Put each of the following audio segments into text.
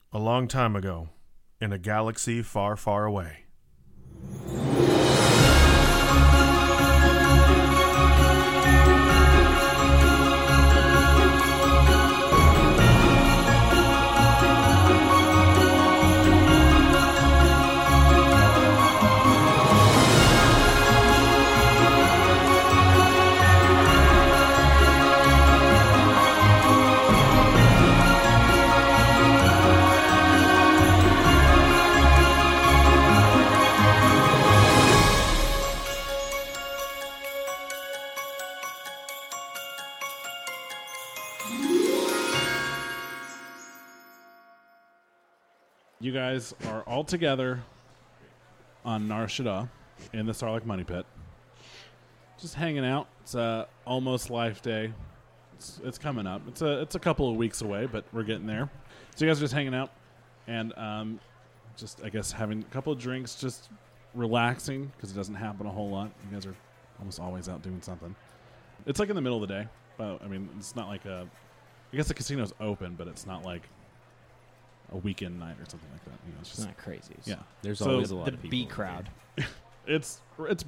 A long time ago, in a galaxy far, far away. You guys are all together on Nar Shaddaa in the Sarlacc Money Pit. Just hanging out. It's almost Life Day. It's coming up. It's a couple of weeks away, but we're getting there. So you guys are just hanging out and just, I guess, having a couple of drinks, just relaxing because it doesn't happen a whole lot. You guys are almost always out doing something. It's like in the middle of the day. But, I mean, it's not like I guess the casino's open, but it's not like a weekend night or something like that. You know, it's just not crazy. Yeah, there's always a lot of people. The B crowd. It's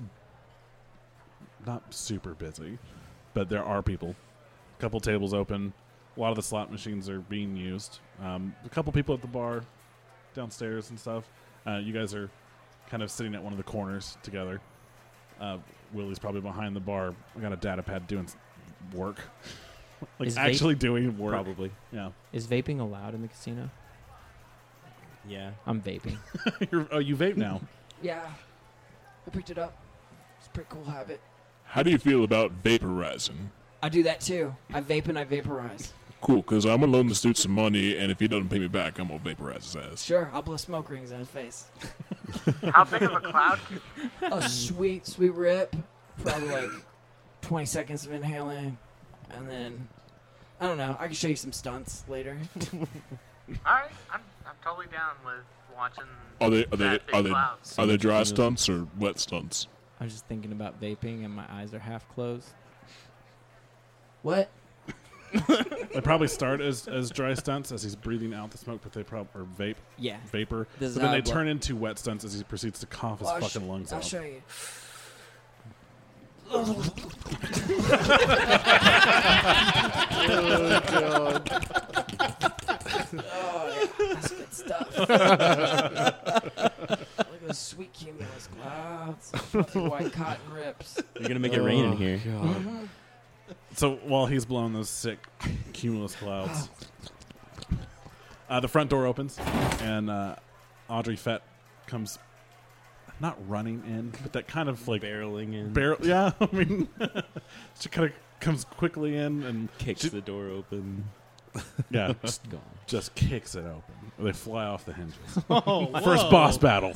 not super busy, but there are people. A couple tables open. A lot of the slot machines are being used. A couple people at the bar downstairs and stuff. You guys are kind of sitting at one of the corners together. Willie's probably behind the bar. I got a data pad doing work. Like Is actually doing work. Probably. Yeah. Is vaping allowed in the casino? Yeah. I'm vaping. You vape now. Yeah. I picked it up. It's a pretty cool habit. How do you feel about vaporizing? I do that too. I vape and I vaporize. Cool, because I'm going to loan this dude some money, and if he doesn't pay me back, I'm going to vaporize his ass. Sure, I'll blow smoke rings in his face. How big of a cloud? A sweet, sweet rip. Probably like 20 seconds of inhaling. And then, I don't know. I can show you some stunts later. All right, I'm totally down with watching. Are they dry stunts or wet stunts? I was just thinking about vaping and my eyes are half closed. What? They probably start as dry stunts as he's breathing out the smoke, but they probably vape. Yeah. Vapor. This is But then how they I blow. turn into wet stunts as he proceeds to cough his fucking lungs I'll out. show you. Oh, that's good stuff. Look at those sweet cumulus clouds. Fucking white cotton rips. You're going to make it rain in here. So while he's blowing those sick cumulus clouds, the front door opens, and Audrey Fett comes, not running in, but that kind of like barreling in. Yeah, I mean, she kind of comes quickly in and Kicks the door open. Yeah, just kicks it open. They fly off the hinges. First whoa. boss battle.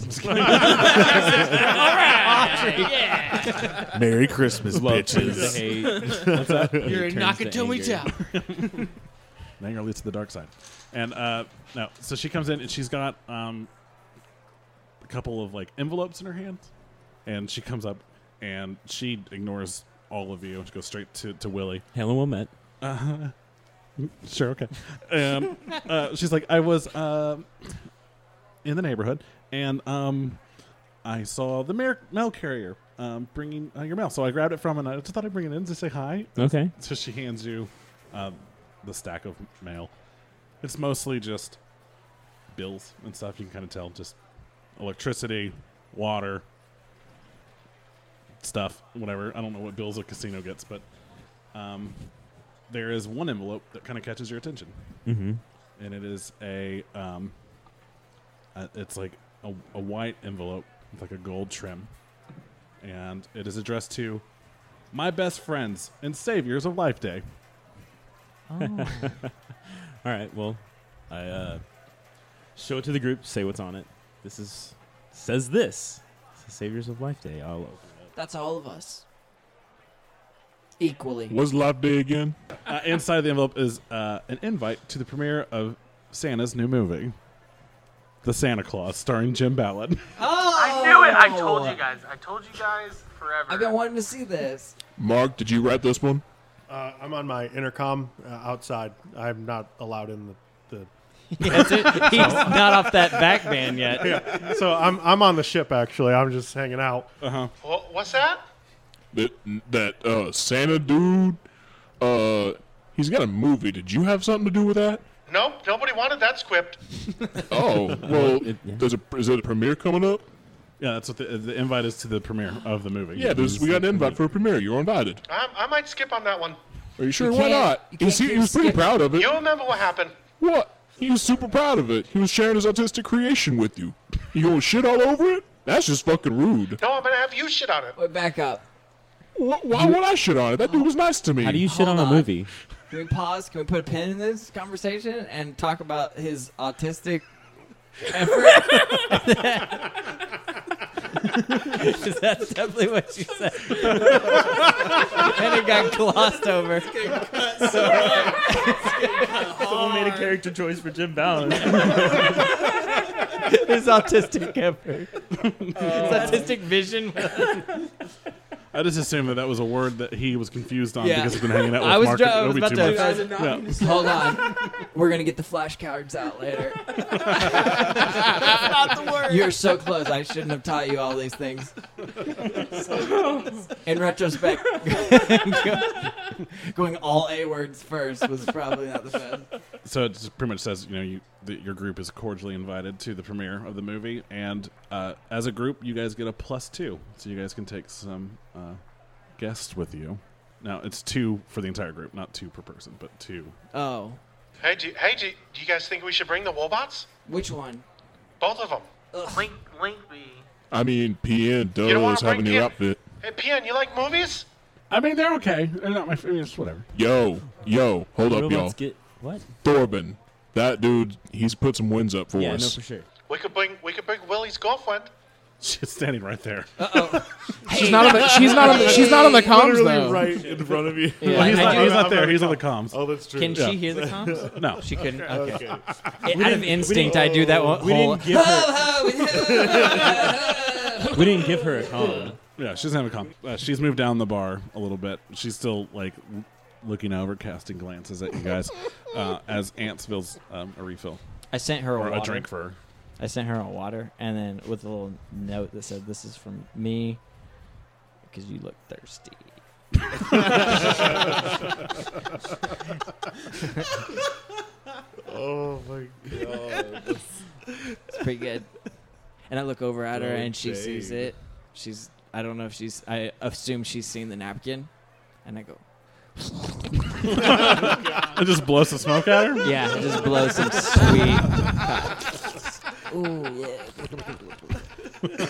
Merry Christmas, Love bitches. to hate. What's that? You're not going to tell me down. Now you're leads to the dark side. And no, so she comes in and she's got a couple of like envelopes in her hand, and she comes up and she ignores all of you. She goes straight to Willie. Helen Wilmette. Sure, okay. And she's like, I was in the neighborhood, and I saw the mail carrier bringing your mail. So I grabbed it from him, and I just thought I'd bring it in to say hi. Okay. So she hands you the stack of mail. It's mostly just bills and stuff. You can kind of tell, just electricity, water, stuff, whatever. I don't know what bills a casino gets, but there is one envelope that kind of catches your attention. Mm-hmm. And it is it's like a white envelope with like a gold trim. And it is addressed to my best friends and saviors of Life Day. Oh. All right, well, I show it to the group, say what's on it. Says this. It's the Saviors of Life Day. I'll open it. That's all of us. Equally. What's Life Day again? Inside the envelope is an invite to the premiere of Santa's new movie, The Santa Claus, starring Jim Ballard. Oh! I knew it. I told you guys forever. I've been wanting to see this. Mark, did you write this one? I'm on my intercom outside. I'm not allowed in the He's not off that back ban yet. So I'm on the ship actually. I'm just hanging out. What's that? That Santa dude, he's got a movie. Did you have something to do with that? Nope, nobody wanted that script. Oh, well, is it a premiere coming up? Yeah, that's what the invite is to the premiere of the movie. Yeah, we got an invite for a premiere. You're invited. I might skip on that one. Are you sure? You Why can't- not? you can't He was pretty skip. proud of it. You remember what happened? What? He was super proud of it. He was sharing his artistic creation with you. You gonna shit all over it? That's just fucking rude. No, I'm gonna have you shit on it. Wait, back up. Why would I shit on it? That dude was nice to me. How do you shit Hold on a on. movie? Can we pause? Can we put a pin in this conversation and talk about his autistic effort? That's definitely what you said. And it got glossed over. Someone made a character choice for Jim Balance. His autistic effort. His autistic vision. I just assumed that was a word that he was confused on Yeah. because he's been hanging out with I was Mark dro- and I was Obi about too to- much. I Yeah. Hold on. We're going to get the flashcards out later. Not the word. You're so close. I shouldn't have taught you all these things. In retrospect, going all A words first was probably not the best. So it just pretty much says, your group is cordially invited to the premiere of the movie, and as a group, you guys get a +2, so you guys can take some guests with you. Now it's 2 for the entire group, not 2 per person, but 2. Oh. Hey, do you guys think we should bring the Wobots? Which one? Both of them. Link B. I mean, PN You don't wanna does have a bring new PN? outfit. Hey, PN, you like movies? I mean, they're okay. They're not my favorite. It's whatever. Yo, hold up, y'all. Robots get what? Thorben, that dude, he's put some wins up for Yeah, no, us. for sure. We could bring Willie's girlfriend. She's standing right there. She's not on the comms Literally though. right in front of you. Yeah, Well, he's I not, do- he's not I'm there. not He's on the comms. comms. Oh, that's true. Can Yeah. she hear the comms? No. She couldn't. Okay. Okay. Out of instinct, I do that one. We whole. didn't give her. We didn't give her a call. Yeah, she doesn't have a comp. She's moved down the bar a little bit. She's still looking over, casting glances at you guys as Ant spills a refill I sent her or a water. a drink for her. I sent her a water, and then with a little note that said, "This is from me, because you look thirsty." Oh my god. It's pretty good. And I look over at her, Oh, and she sees dang. it. I don't know if I assume she's seen the napkin, and I go, It just blows the smoke at her. "Yeah, just blow some sweet." Ooh, yeah.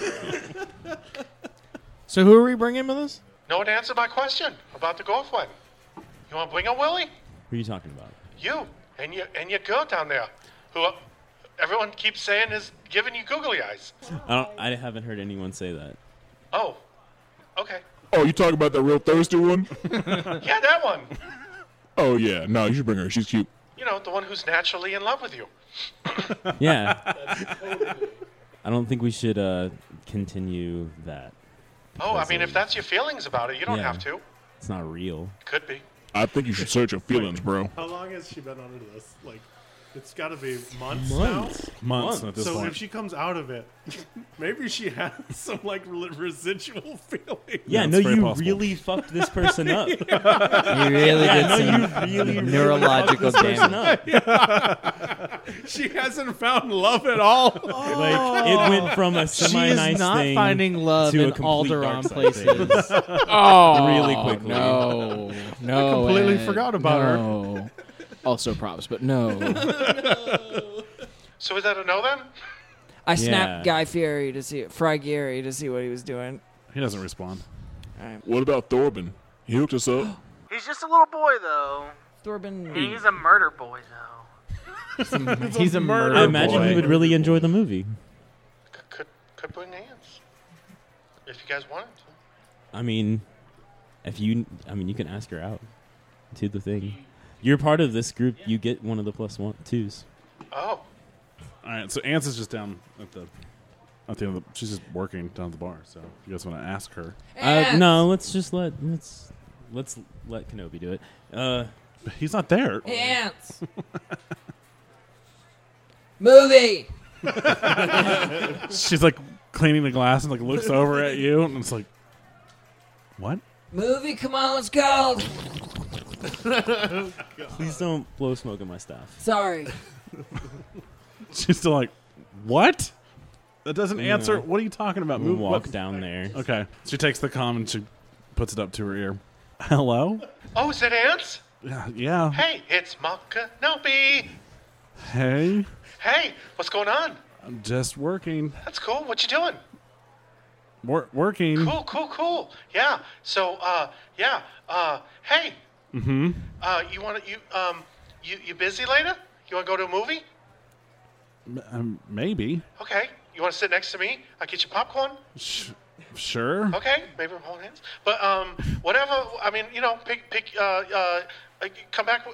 So who are we bringing with us? No one answered my question about the girlfriend. You want to bring her, Willie? Who are you talking about? You and your girl down there, who everyone keeps saying is giving you googly eyes. I haven't heard anyone say that. Oh, okay. Oh, you talking about that real thirsty one? Yeah, that one. Oh, yeah. No, you should bring her. She's cute. You know, the one who's naturally in love with you. Yeah. I don't think we should continue that. Oh, I mean, if that's your feelings about it, you don't Yeah. have to. It's not real. Could be. I think you should search your feelings, bro. How long has she been under this? Like, it's got to be months, Months at now. this So point. if she comes out of it, maybe she has some like residual feeling. Yeah, it's no, very you possible. really fucked this person up. You really Yeah, did no, some you really neurological fucked this person damage. up. She hasn't found love at all. Like it went from a She semi-nice is not thing finding love to a in complete Alderaan dark side places. thing. Oh, Really quickly. No, no. I completely Ed, forgot about her. no. Also props, but no. So is that a no then? I snapped Yeah. Guy Fieri to see Fry Gary to see what he was doing. He doesn't respond. What about Thorben? He hooked us up. He's just a little boy, though. Thorben. He's a murder boy, though. He's a murder. I imagine boy. he would really enjoy the movie. Could bring hands. If you guys wanted to. I mean, you can ask her out to the thing. You're part of this group. You get one of the +2s. Oh, All right, so Ants is just down at the end of the. She's just working down at the bar. So if you guys want to ask her, No, let's let Kenobi do it. he's not there. Ants. Movie. She's like cleaning the glass and like looks over at you and it's like, what? Movie. Come on, let's go. Please don't blow smoke in my staff. Sorry. She's still like, what? That doesn't answer. What are you talking about? We'll Move walk what? down there. Okay. She takes the comm and she puts it up to her ear. Hello? Oh, is it ants? Yeah. Hey, it's Makanobi. Hey. Hey, what's going on? I'm just working. That's cool. What you doing? Working. Cool. Yeah. So, hey. Mm-hmm. You busy later? You want to go to a movie? Maybe. Okay. You want to sit next to me? I'll get you popcorn. Sure. Okay. Maybe we'll hold hands. But whatever. I mean, pick. Come back.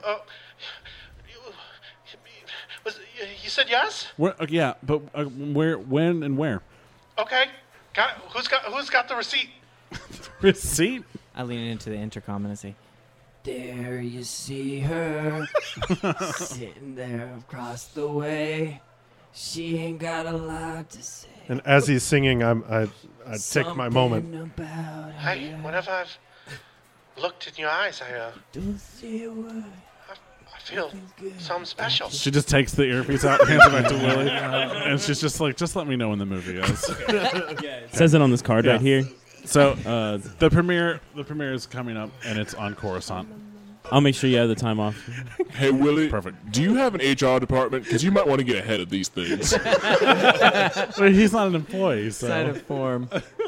You said yes? Yeah, but where, when, and where? Okay. Who's got the receipt? Receipt? I lean into the intercom and I say, There you see her sitting there across the way. She ain't got a lot to say. And as he's singing, I take my moment. Something about Hey, her. whenever I've looked in your eyes, Don't say a word. I feel something special. She just takes the earpiece out and hands it back to Willie. And she's just like, just let me know when the movie is. It says it on this card Yeah. right here. So the premiere is coming up, and it's on Coruscant. I'll make sure you have the time off. Hey, Willie. Perfect. Do you have an HR department? Because you might want to get ahead of these things. But he's not an employee, so. sign of form.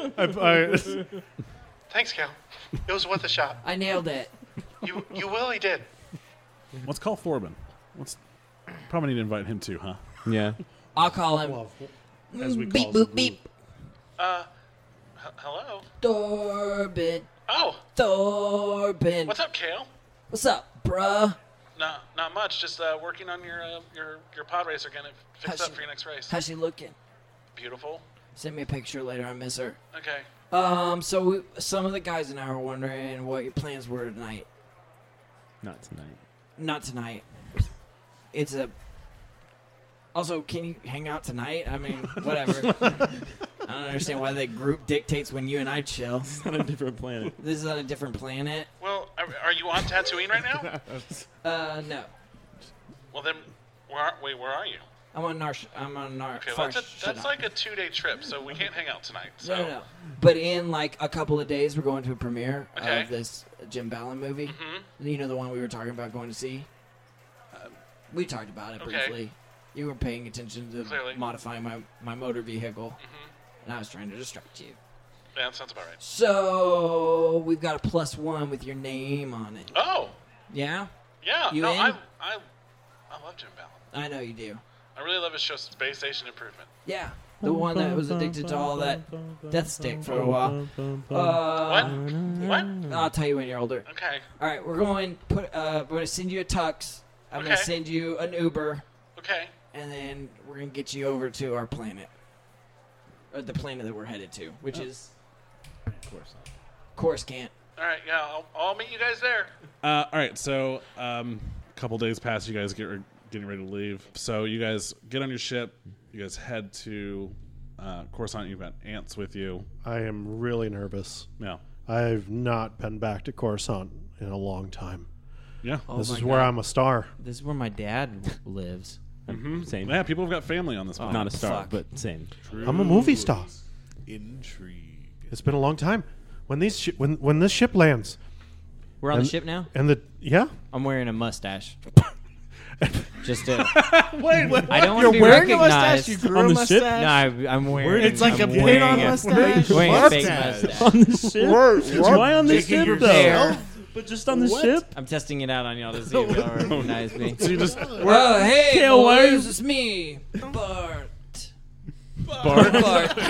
Thanks, Cal. It was worth a shot. I nailed it. You really did. Let's call Thorbin. Probably need to invite him too, huh? Yeah. I'll call him. Well, as we Beep, call boop, beep. Hello. Thorbin. Oh, Thorbin. what's up, Kale? What's up, bruh? Not much. Just working on your pod racer again. Fix up for your next race. How's she looking? Beautiful. Send me a picture later. I miss her. Okay. So some of the guys and I were wondering what your plans were tonight. Not tonight. Not tonight. It's a. Also, can you hang out tonight? I mean, whatever. I don't understand why the group dictates when you and I chill. It's on a different planet. This is on a different planet. Well, are you on Tatooine right now? No. Well then, where are you? I'm on Nar. Okay, well, that's like a 2-day trip, so we can't hang out tonight. So. No. But in like a couple of days, we're going to a premiere Okay. of this Jim Ballin movie. Mm-hmm. You know the one we were talking about going to see? We talked about it Okay. briefly. You were paying attention to Clearly. modifying my motor vehicle, and I was trying to distract you. Yeah, that sounds about right. So we've got a +1 with your name on it. Oh, Yeah? yeah. You no, in? I love Jim Ballin. I know you do. I really love his show, Space Station Improvement. Yeah. The one that was addicted to all that death stick for a while. What? I'll tell you when you're older. Okay. All right, we're going to send you a tux. I'm going Okay. to send you an Uber, Okay. and then we're going to get you over to our planet. Or the planet that we're headed to, which is Coruscant. All right. Yeah, I'll meet you guys there. All right, so a couple days pass. You guys getting ready to leave. So you guys get on your ship. You guys head to Coruscant. You've got ants with you. I am really nervous. Yeah. I've not been back to Coruscant in a long time. Yeah. This my is where God. I'm a star. This is where my dad lives. Same. Yeah, people have got family on this planet. Not a star, fuck. but same. I'm a movie star. Intrigue. It's been a long time. When these when this ship lands, We're on the And- ship now? and yeah, I'm wearing a mustache. Just to. Wait, what? I don't want You're to be wearing a recognized. mustache? You grew On a the ship? mustache? No, I'm wearing. It's like I'm a wearing paint-on mustache? Wearing a fake Mustache. mustache. On the ship? Why on the ship, your though? tail? But just on the ship? I'm testing it out on y'all to see if y'all recognize me. So you just Oh, hey, Kale, why are you- boys, it's me, Bart. Bart.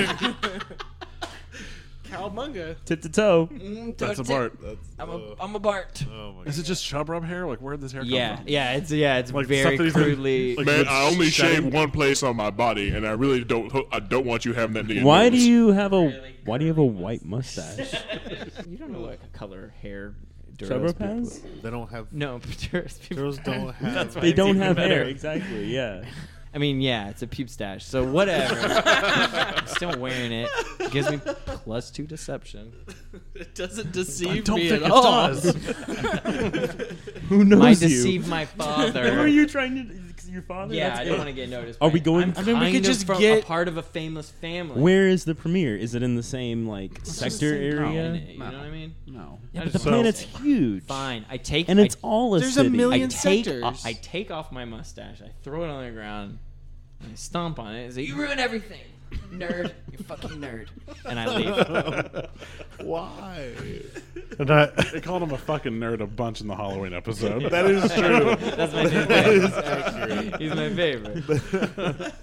Cowabunga. Tip to toe. That's a Bart. I'm a Bart. Is it just chub rub hair? Like where'd this hair come Yeah, from? it's Like very stuff that he's been- crudely. like- Man, I only shedding. shave one place on my body, and I really don't want you having that near your Why nose. do you have a white mustache? You don't know what color hair. Trevor Duros people- has? They don't have. No, Duros people. Girls don't have. They don't have hair. Exactly. Yeah. I mean, yeah, it's a puke stash, so whatever. I'm still wearing it. It gives me +2 deception. It doesn't deceive don't me think at it all. does. Who knows Might you? deceive my father. Are you trying to? Your father? Yeah, That's I don't it. want to get noticed. Are we by- going- I'm I mean, we kind could of just from get- a part of a famous family. Where is the premiere? Is it in the same sector In area? it, you know what I mean? No. Yeah, I but the just- planet's huge. Fine. I take And it's I, all a There's a city. million I take sectors. I take off my mustache. I throw it on the ground. And I stomp on it and say, "You ruin everything, nerd. You fucking nerd." And I leave. Why? And I, They called him a fucking nerd a bunch in the Halloween episode. That is true. That's my new favorite. He's my favorite.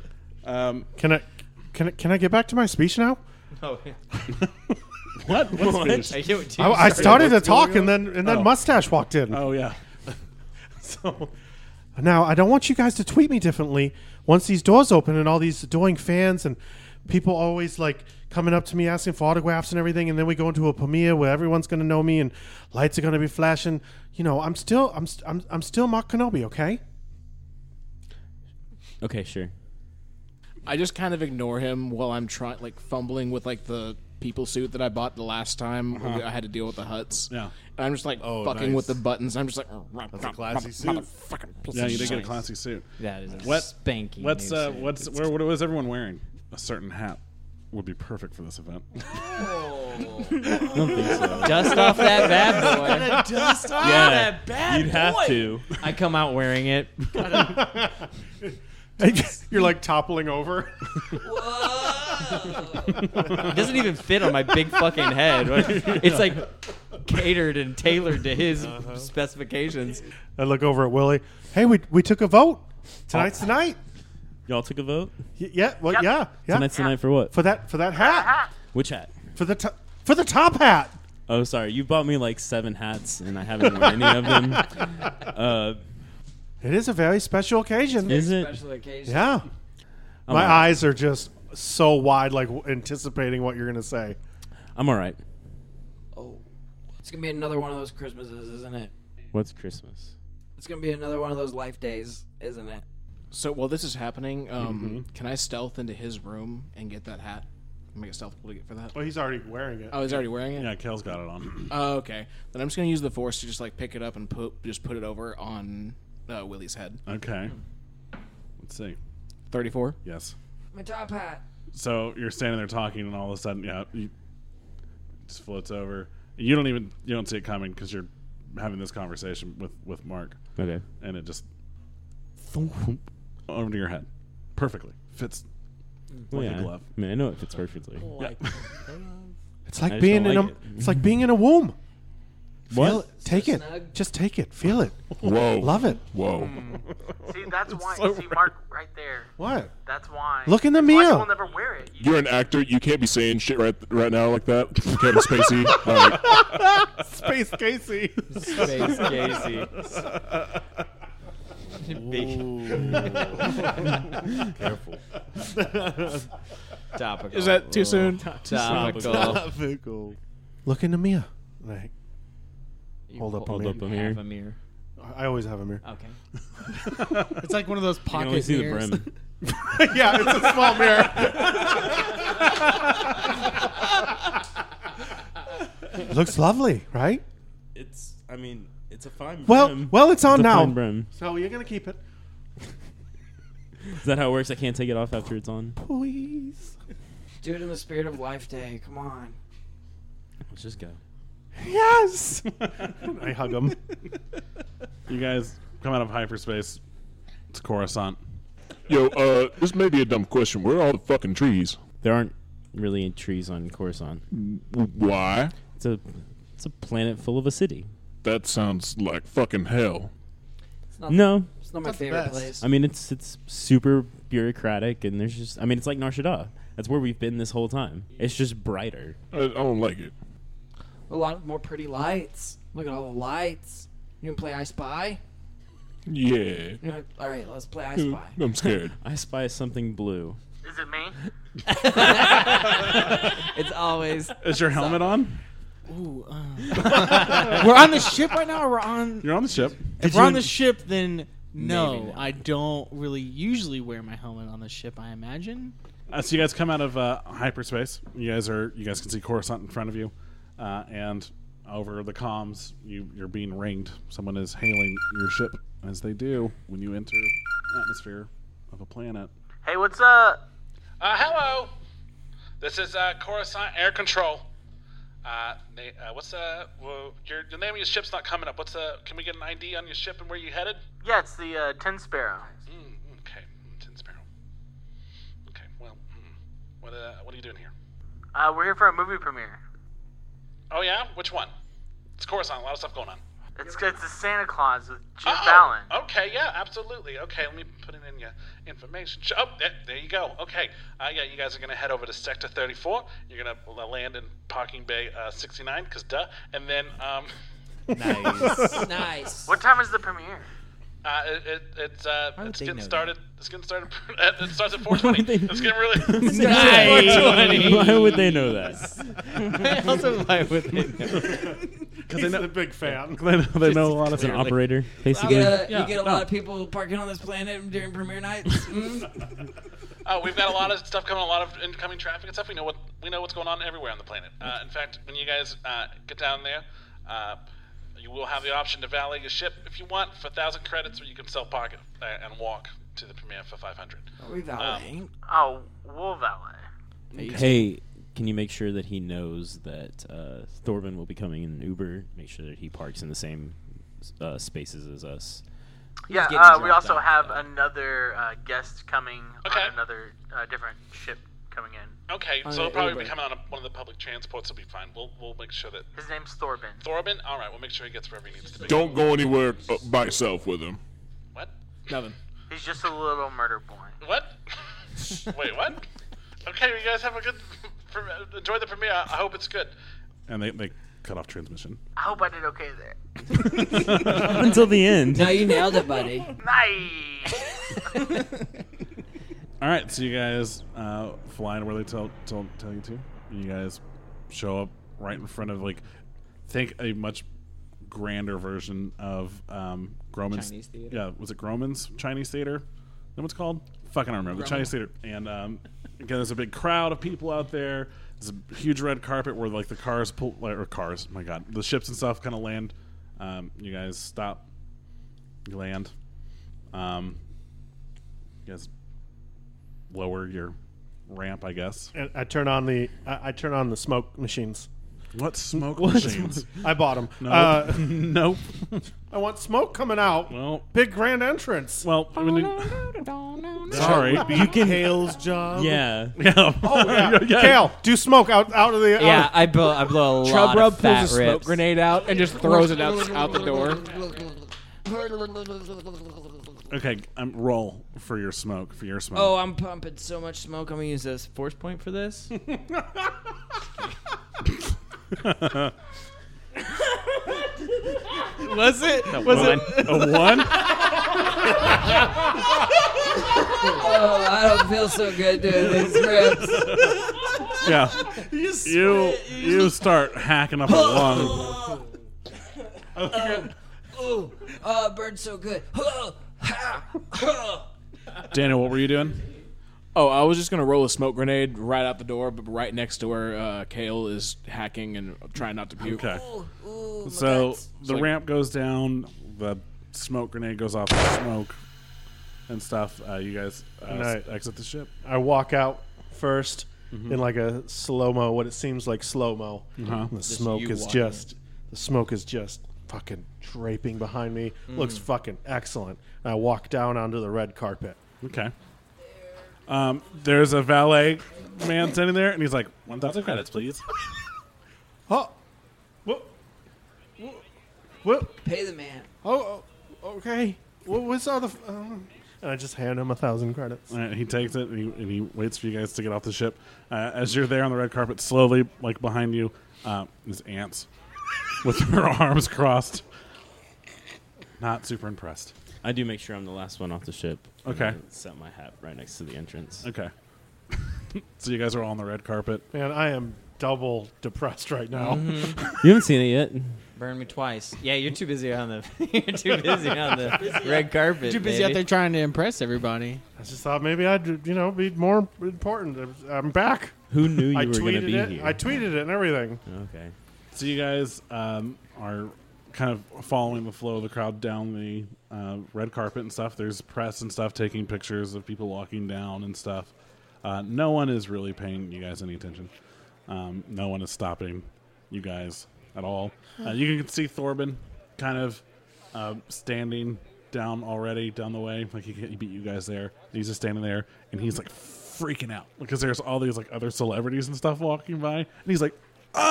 can I get back to my speech now? Oh, What? What's speech? I get what I started to what's talk, going and then Oh. Mustache walked in. Oh yeah. So now I don't want you guys to tweet me differently. Once these doors open and all these adoring fans and people always like coming up to me asking for autographs and everything, and then we go into a premiere where everyone's going to know me and lights are going to be flashing. You know, I'm still Mark Kenobi, okay? Okay, sure. I just kind of ignore him while I'm trying, like fumbling with like the people suit that I bought the last time I had to deal with the Huts. Yeah. And I'm just like Oh, fucking nice. with the buttons. I'm just like, That's a classy suit. motherfucking piece Yeah, of you did get a shit. classy suit. That is a What- spanking. What's new suit. what was everyone wearing? A certain hat would be perfect for this event. I don't think so. Dust off that bad boy. Dust off Yeah, that bad you'd have to. I come out wearing it. You're like toppling over. It doesn't even fit on my big fucking head. It's like catered and tailored to his specifications. I look over at Willie. Hey, we took a vote. Tonight's the night. Y'all took a vote? Yeah, well, Yep. yeah. Tonight's the night for what? For that hat. Which hat? For the top hat. Oh, sorry. You bought me like 7 hats, and I haven't worn any of them. It is a very special occasion. Is it? Special occasion. Yeah. I'm My all right. eyes are just so wide, like anticipating what you're going to say. I'm all right. Oh, it's gonna be another one of those Christmases, isn't it? What's Christmas? It's gonna be another one of those life days, isn't it? So while this is happening, can I stealth into his room and get that hat? Make a stealth roll to get for that. Well, he's already wearing it. Oh, he's already wearing it. Yeah, Kel's got it on. Oh, okay. Then I'm just gonna use the force to just like pick it up and put it over on Willie's head. Okay. Let's see. 34. Yes. My top hat. So you're standing there talking, and all of a sudden, yeah, you just floats over. You don't see it coming because you're having this conversation with Mark, Okay. and it just thump over to your head, perfectly fits Well, like yeah. a glove. I mean, I know it fits perfectly. It's I like just being don't in like a. it. It's like being in a womb. What? Feel it. Take it. snug. Just take it. Feel it. Whoa. Love it. Whoa. See, that's why. so See, Mark, right there. What? That's why. Look in the That's why mirror. you'll never wear it. You're an actor. You can't be saying shit right now like that. Kevin Spacey. All right. Space Casey. Space Casey. Careful. Topical. Is that too soon? Topical. Look in the mirror. Like, You Hold up a Hold mirror. up a Have mirror. a mirror. I always have a mirror. Okay. It's like one of those You can only pocket see the mirrors. brim. Yeah, it's a small mirror. Looks lovely, right? It's a fine Well, brim. it's on It's a now. fine brim. So you're gonna keep it, Is that how it works? I can't take it off after it's on? please. Do it in the spirit of Life Day. Come on. Let's just go. Yes. I hug him. You guys come out of hyperspace. It's Coruscant. Yo, this may be a dumb question. Where are all the fucking trees? There aren't really any trees on Coruscant. Why? It's a planet full of a city. That sounds like fucking hell. It's not. No, It's not my Not the favorite best. place. I mean it's super bureaucratic, and there's just it's like Nar Shaddaa. That's where we've been this whole time. It's just brighter. I don't like it. A lot of more pretty lights. Look at all the lights. You can play I Spy. Yeah. You know, all right, let's play I Spy. I'm scared. I spy something blue. Is it me? It's always. Is your helmet on? We're on the ship right now, or we're on. You're on the ship. If we're on the ship, then No, Maybe not. I don't really usually wear my helmet on the ship. I imagine. So you guys come out of hyperspace. You guys can see Coruscant in front of you, and over the comms, you're being ringed. Someone is hailing your ship, as they do when you enter the atmosphere of a planet. Hey, what's up? Hello. This is Coruscant Air Control. What's the name of your ship's not coming up? Can we get an ID on your ship and where you headed? Yeah, it's the Tin Sparrow. Okay, Tin Sparrow. Okay, well, what are you doing here? We're here for a movie premiere. Oh yeah, which one? It's Coruscant. A lot of stuff going on. It's the Santa Claus with Jim Fallon. Okay, yeah, absolutely. Okay, let me put it in your information. There you go. Okay, yeah, you guys are gonna head over to Sector 34. You're gonna land in Parking Bay 69, cause duh. And then Nice. Nice. What time is the premiere? it's they getting know started. It's getting started. It starts at 4:20. It's getting really. Nice. Why would they know that? Also, why would they know? He's a big fan. They know a lot of It's an people. operator, You basically. get a lot of people parking on this planet during premiere nights. We've got a lot of stuff coming, a lot of incoming traffic and stuff. We know what's going on everywhere on the planet. In fact, when you guys get down there, you will have the option to valet your ship if you want for 1,000 credits, or you can self-park it and walk to the premiere for 500. Are we valeting? Oh, we'll valet. Hey, can you make sure that he knows that Thorben will be coming in an Uber? Make sure that he parks in the same spaces as us. Yeah, getting we dropped also off, have though. another guest coming Okay. on another different ship coming in. Okay, On so he'll an probably Uber. be coming on one of the public transports. It'll be fine. We'll make sure that His name's Thorben. Thorben. All right, we'll make sure he gets wherever he needs to be. Don't go anywhere by yourself with him. What? Nothing. He's just a little murder boy. What? Wait, what? Okay, you guys have a good. Enjoy the premiere. I hope it's good. And they cut off transmission. I hope I did okay there. Until the end. No, you nailed it, buddy. Nice. All right, so you guys fly to where they tell you to. You guys show up right in front of think a much grander version of Grauman's Chinese theater? Yeah, was it Grauman's Chinese theater? Then what's it called? Fucking I don't remember. The Chinese theater. And again, there's a big crowd of people out there. There's a huge red carpet where the cars pull or cars. My God, the ships and stuff kind of land. You guys stop. You land. You guys lower your ramp, I guess. And I turn on the smoke machines. What smoke machines? I bought them. Nope. Nope. I want smoke coming out. Well, Big grand entrance. well. I mean, sorry. You can Kale's job. Yeah. Yeah. Oh yeah. Kale, do smoke out of the. Yeah, I blow a Chub lot Rub of pulls fat a smoke rips. grenade out and just throws it out the door. Okay, roll for your smoke. Oh, I'm pumping so much smoke. I'm gonna use this force point for this. Was it? a one? Oh, I don't feel so good doing these rips. Yeah. You start hacking up a lung. Oh, it burns so good. Daniel, what were you doing? Oh, I was just gonna roll a smoke grenade right out the door, but right next to where Kale is hacking and trying not to puke. Okay. Ooh, my So guts. the ramp goes down. The smoke grenade goes off the smoke and stuff. You guys Nice. exit the ship. I walk out first in like a slow mo. What it seems like slow mo. Uh-huh. The smoke is just fucking draping behind me. Looks fucking excellent. And I walk down onto the red carpet. Okay. There's a valet man sitting there, and he's like, 1,000 credits, please. Oh, what? Pay the man. Oh, okay. What's all the? And I just hand him 1,000 credits. All right, he takes it, and he waits for you guys to get off the ship. As you're there on the red carpet, slowly, behind you, is Ants with her arms crossed. Not super impressed. I do make sure I'm the last one off the ship. Okay. And set my hat right next to the entrance. Okay. So you guys are all on the red carpet. Man, I am double depressed right now. You haven't seen it yet. Burn me twice. Yeah, you're too busy on the red carpet. Too busy baby. out there trying to impress everybody. I just thought maybe I'd, be more important. I'm back. Who knew you I were going to tweeted be it. here? I tweeted it and everything. Okay. So you guys are kind of following the flow of the crowd down the red carpet and stuff. There's press and stuff taking pictures of people walking down and stuff. No one is really paying you guys any attention. No one is stopping you guys at all. You can see Thorben kind of standing down already down the way. Like he beat you guys there. He's just standing there and he's like freaking out because there's all these like other celebrities and stuff walking by. And he's like,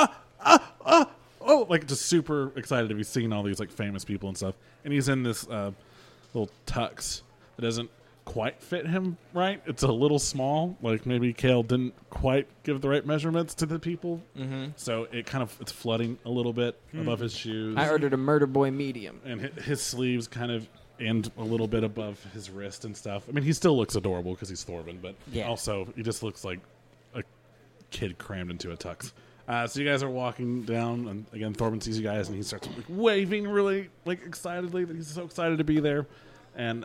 oh, like just super excited to be seeing all these like famous people and stuff. And he's in this little tux that doesn't quite fit him right. It's a little small. Like maybe Kale didn't quite give the right measurements to the people. Mm-hmm. So it's flooding a little bit above his shoes. I ordered a Murder Boy medium. And his sleeves kind of end a little bit above his wrist and stuff. I mean, he still looks adorable because he's Thorben, but also he just looks like a kid crammed into a tux. So you guys are walking down, and again, Thorben sees you guys, and he starts like, waving really like excitedly that he's so excited to be there. And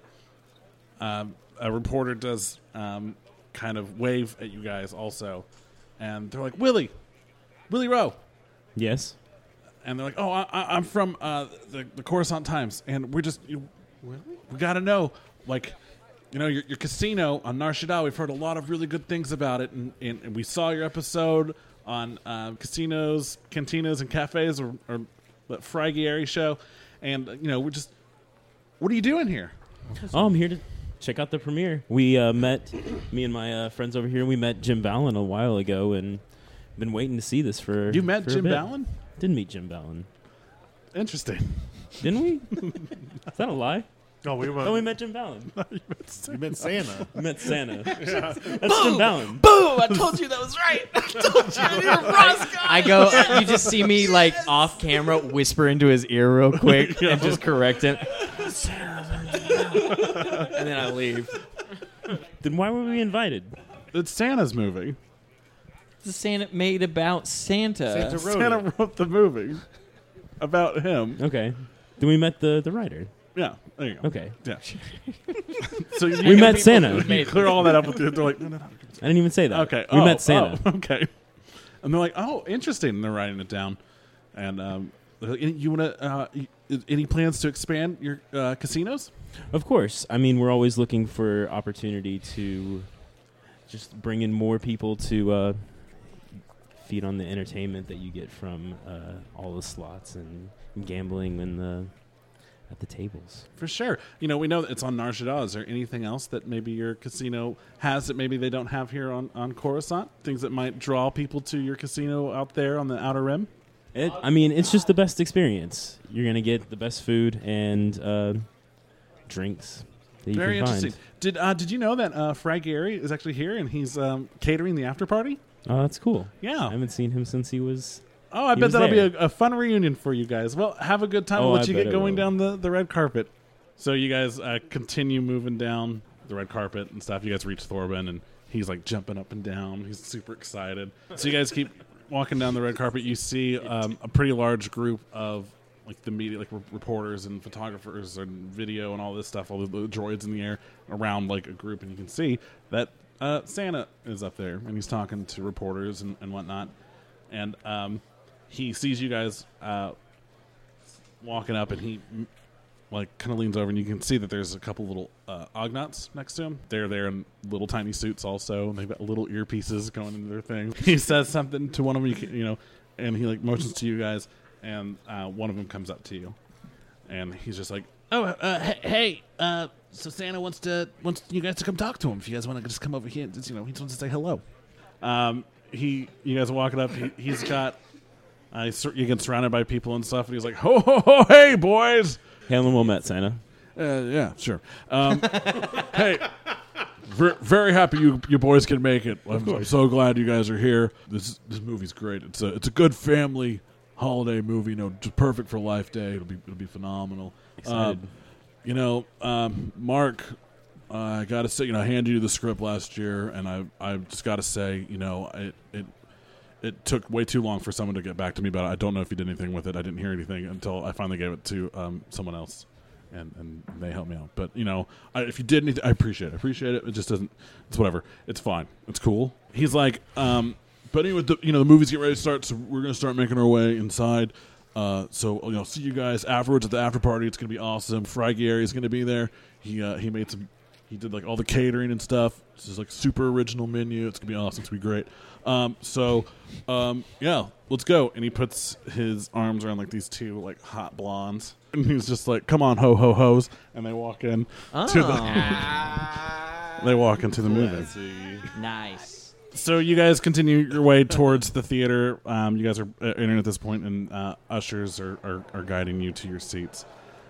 a reporter does kind of wave at you guys also, and they're like, Willie Rowe. Yes. And they're like, oh, I'm from the Coruscant Times, and we got to know, like, your casino on Nar Shaddaa. We've heard a lot of really good things about it, and we saw your episode on casinos, cantinas, and cafes, or the Fraggieri show, and we're just, what are you doing here? Oh, I'm here to check out the premiere. We met, me and my friends over here, we met Jim Ballin a while ago, and been waiting to see this for. You met for a Jim bit. Ballin? Didn't meet Jim Ballin. Interesting. Didn't we? Is that a lie? No, we went. Oh, we met Jim Ballin. We met Santa. We met Santa. That's Jim Ballin. Boom! I told you that was right. I told you you were Roscoe. I go. You just see me like off camera whisper into his ear real quick and just correct it, and then I leave. Then why were we invited? It's Santa's movie. It's a Santa made about Santa. Santa wrote the movie about him. Okay. Then we met the writer. Yeah, there you go. Okay. Yeah. So We met Santa. You clear all that up with you. They're like, no. I didn't even say that. Okay. We met Santa. Okay. And they're like, oh, interesting. And they're writing it down. And you want to? Any plans to expand your casinos? Of course. I mean, we're always looking for opportunity to just bring in more people to feed on the entertainment that you get from all the slots and gambling and at the tables. For sure. We know that it's on Nar Shaddaa. Is there anything else that maybe your casino has that maybe they don't have here on Coruscant? Things that might draw people to your casino out there on the Outer Rim? It's just the best experience. You're going to get the best food and drinks that you Very can interesting. find. Did you know that Fraggieri is actually here and he's catering the after party? Oh, that's cool. Yeah. I haven't seen him since he was... Oh, I He bet was that'll there. be a fun reunion for you guys. Well, have a good time. Oh, I'll let I you bet get it going will. down the red carpet. So you guys continue moving down the red carpet and stuff. You guys reach Thorben, and he's like jumping up and down. He's super excited. So you guys keep walking down the red carpet. You see a pretty large group of like the media, like reporters and photographers and video and all this stuff, all the droids in the air around like a group, and you can see that Santa is up there, and he's talking to reporters and whatnot. And he sees you guys walking up, and he like kind of leans over, and you can see that there's a couple little Ognaughts next to him. They're there in little tiny suits also, and they've got little earpieces going into their thing. He says something to one of them, and he like motions to you guys, and one of them comes up to you, and he's just like, "Oh, hey, so Santa wants you guys to come talk to him. If you guys want to just come over here, and just, he just wants to say hello." You guys are walking up. He's got you get surrounded by people and stuff, and he's like, "Ho ho ho, hey boys!" Helen will met Santa. Yeah, sure. Hey, very happy you boys can make it. I'm so glad you guys are here. This movie's great. It's a good family holiday movie. Just perfect for Life Day. It'll be phenomenal. Excited. Mark, I gotta say, I handed you the script last year, and I just gotta say, it took way too long for someone to get back to me about it. I don't know if you did anything with it. I didn't hear anything until I finally gave it to someone else, and they helped me out. But if you did anything, I appreciate it. It just doesn't. It's whatever. It's fine. It's cool. He's like, but anyway, the movies get ready to start, so we're gonna start making our way inside. So see you guys afterwards at the after party. It's gonna be awesome. Fry Gary is gonna be there. He made some. He did like all the catering and stuff. This is like super original menu. It's gonna be awesome. It's gonna be great. Let's go. And he puts his arms around like these two like hot blondes, and he's just like, "Come on, ho ho hos!" And they walk in to the. They walk into the movie. Nice. So you guys continue your way towards the theater. You guys are entering at this point, and ushers are guiding you to your seats.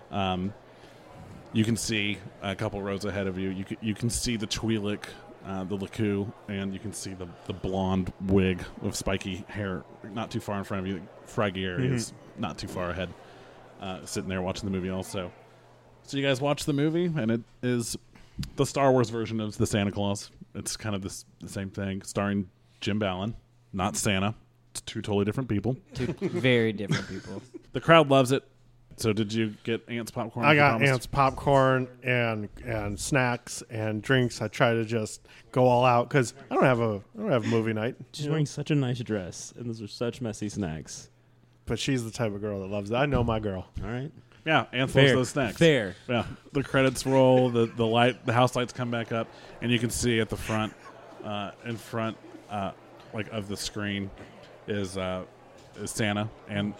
You can see a couple rows ahead of you. You can see the Twi'lek, the Laku, and you can see the blonde wig with spiky hair not too far in front of you. Fry Gary is not too far ahead, sitting there watching the movie also. So you guys watch the movie, and it is the Star Wars version of the Santa Claus. It's kind of the same thing, starring Jim Ballin, not Santa. It's two totally different people. Two very different people. The crowd loves it. So did you get Ant's popcorn? I got Ant's popcorn and snacks and drinks. I try to just go all out because I don't have a movie night. She's wearing such a nice dress, and those are such messy snacks. But she's the type of girl that loves it. I know my girl. All right. Yeah, Ant loves those snacks. Fair. Yeah. The credits roll. The house lights come back up, and you can see at the front, in front, like of the screen, is Santa and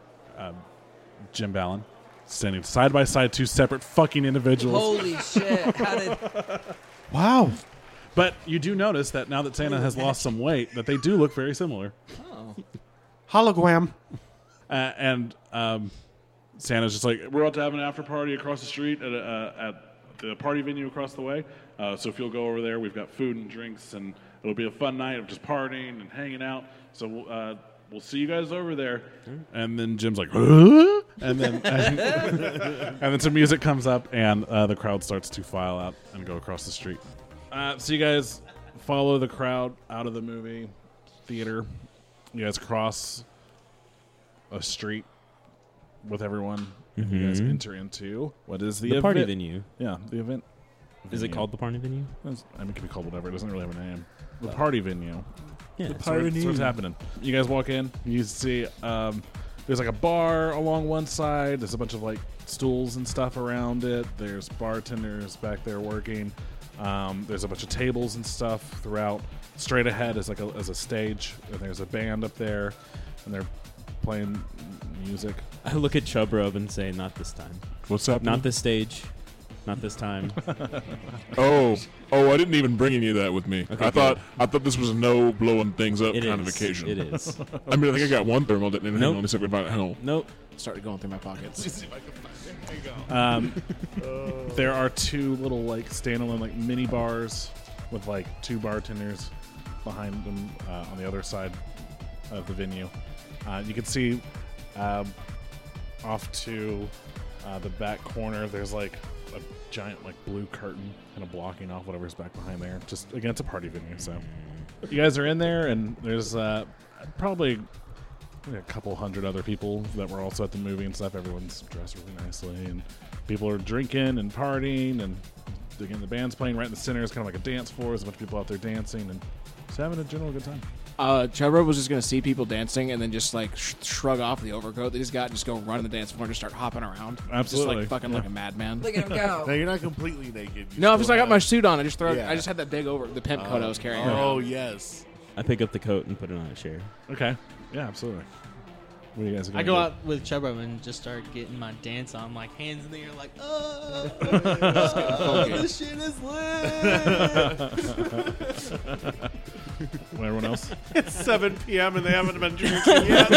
Jim Ballin standing side by side, two separate fucking individuals. Holy shit! How did? Wow. But you do notice that now that Santa has lost some weight, that they do look very similar. Oh. Hologram. And Santa's just like, we're about to have an after party across the street at the party venue across the way. So if you'll go over there, we've got food and drinks, and it'll be a fun night of just partying and hanging out. So we'll see you guys over there. And then Jim's like, huh? And then some music comes up, and the crowd starts to file out and go across the street. So you guys follow the crowd out of the movie theater. You guys cross a street with everyone. And you guys enter into what is the party venue. Yeah, the event. Is it called the party venue? I mean, it can be called whatever. It doesn't really have a name. The party venue. Yeah, So what's happening? You guys walk in. You see there's like a bar along one side. There's a bunch of like stools and stuff around it. There's bartenders back there working. There's a bunch of tables and stuff throughout. Straight ahead is like a stage, and there's a band up there, and they're playing music. I look at Chubrub and say, "Not this time. What's up? Not this stage. Not this time." Oh, I didn't even bring any of that with me. Okay, I thought this was a no blowing things up kind of occasion. It is. I mean, I think I got one thermal that didn't Nope. only said about at home. Nope. Started going through my pockets. There are two little like standalone like mini bars with like two bartenders behind them on the other side of the venue. You can see off to the back corner. There's like a giant like blue curtain kind of blocking off whatever's back behind there. Just again, it's a party venue. So you guys are in there, and there's probably a couple hundred other people that were also at the movie and stuff. Everyone's dressed really nicely, and people are drinking and partying, and again, the band's playing right in the center. It's kind of like a dance floor. There's a bunch of people out there dancing and just having a general good time. Trevor was just going to see people dancing and then just like shrug off the overcoat that he's got and just go run the dance floor and just start hopping around. Absolutely. Just like fucking like a madman. Look at him go. No, you're not completely naked. You No, I'm still just I got my have- suit on. I just Yeah. I just had that big the pimp coat I was carrying. Oh, yes. I pick up the coat and put it on a chair. Okay. Yeah, absolutely. What do you guys? I go out with Chubbro and just start getting my dance on, like hands in the air, like, oh, this shit is lit. Everyone else? It's 7 p.m. and they haven't been drinking yet.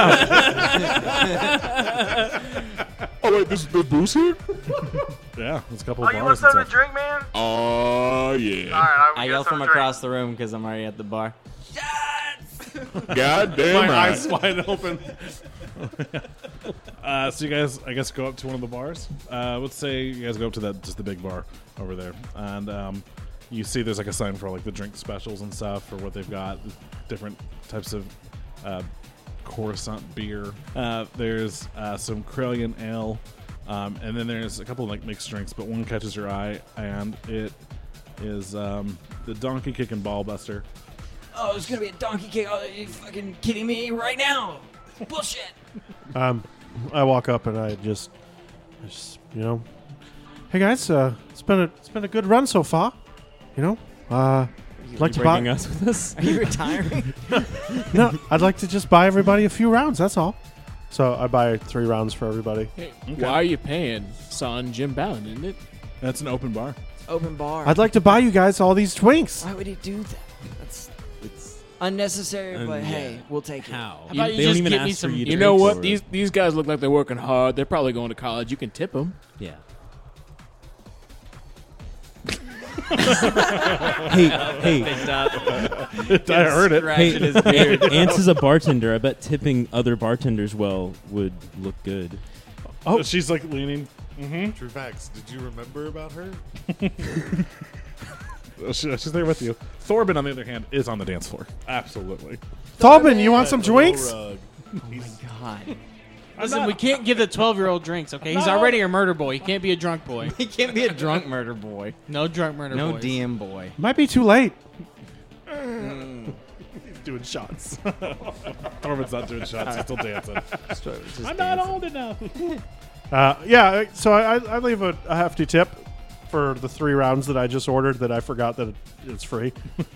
Oh wait, there's booze here? Yeah, there's a couple Oh, of you bars want and something to stuff. drink, man? Oh yeah. All right, I yell from across the room because I'm already at the bar. God damn My right. eyes wide open. So you guys, I guess, go up to one of the bars. Let's say you guys go up to just the big bar over there, and you see there's like a sign for like the drink specials and stuff for what they've got, different types of Coruscant beer. There's some Krellian ale, and then there's a couple of like mixed drinks, but one catches your eye, and it is the Donkey Kickin' Ball Buster. Oh, there's gonna be a donkey kick. Oh, are you fucking kidding me right now? Bullshit. I walk up and I just hey guys, it's been a good run so far. Like to buy us with us? Are you retiring? No, I'd like to just buy everybody a few rounds. That's all. So I buy 3 rounds for everybody. Hey, why are you paying? Son Jim Ballin, isn't it? That's an open bar. Open bar. I'd like to buy you guys all these drinks. Why would he do that? It's unnecessary, but hey, we'll take it. How They about you don't just even get me ask for some? you to You know what? for it. These guys look like they're working hard. They're probably going to college. You can tip them. Yeah. hey, Picked up. I heard it. Scratching his beard. Ants is a bartender. I bet tipping other bartenders well would look good. Oh, she's like leaning. True facts. Did you remember about her? She's there with you. Thorben, on the other hand, is on the dance floor. Absolutely. Thorben, you want some drinks? Oh my god. Listen, we can't give the 12-year-old drinks. Okay, he's already a murder boy. He can't be a drunk boy. He can't be a drunk murder boy. No drunk murder No boys. DM boy. Might be too late. He's doing shots. Thorben's not doing shots. He's still dancing. I'm not old enough. Yeah, so I leave a hefty tip for the 3 rounds that I just ordered that I forgot that it's free.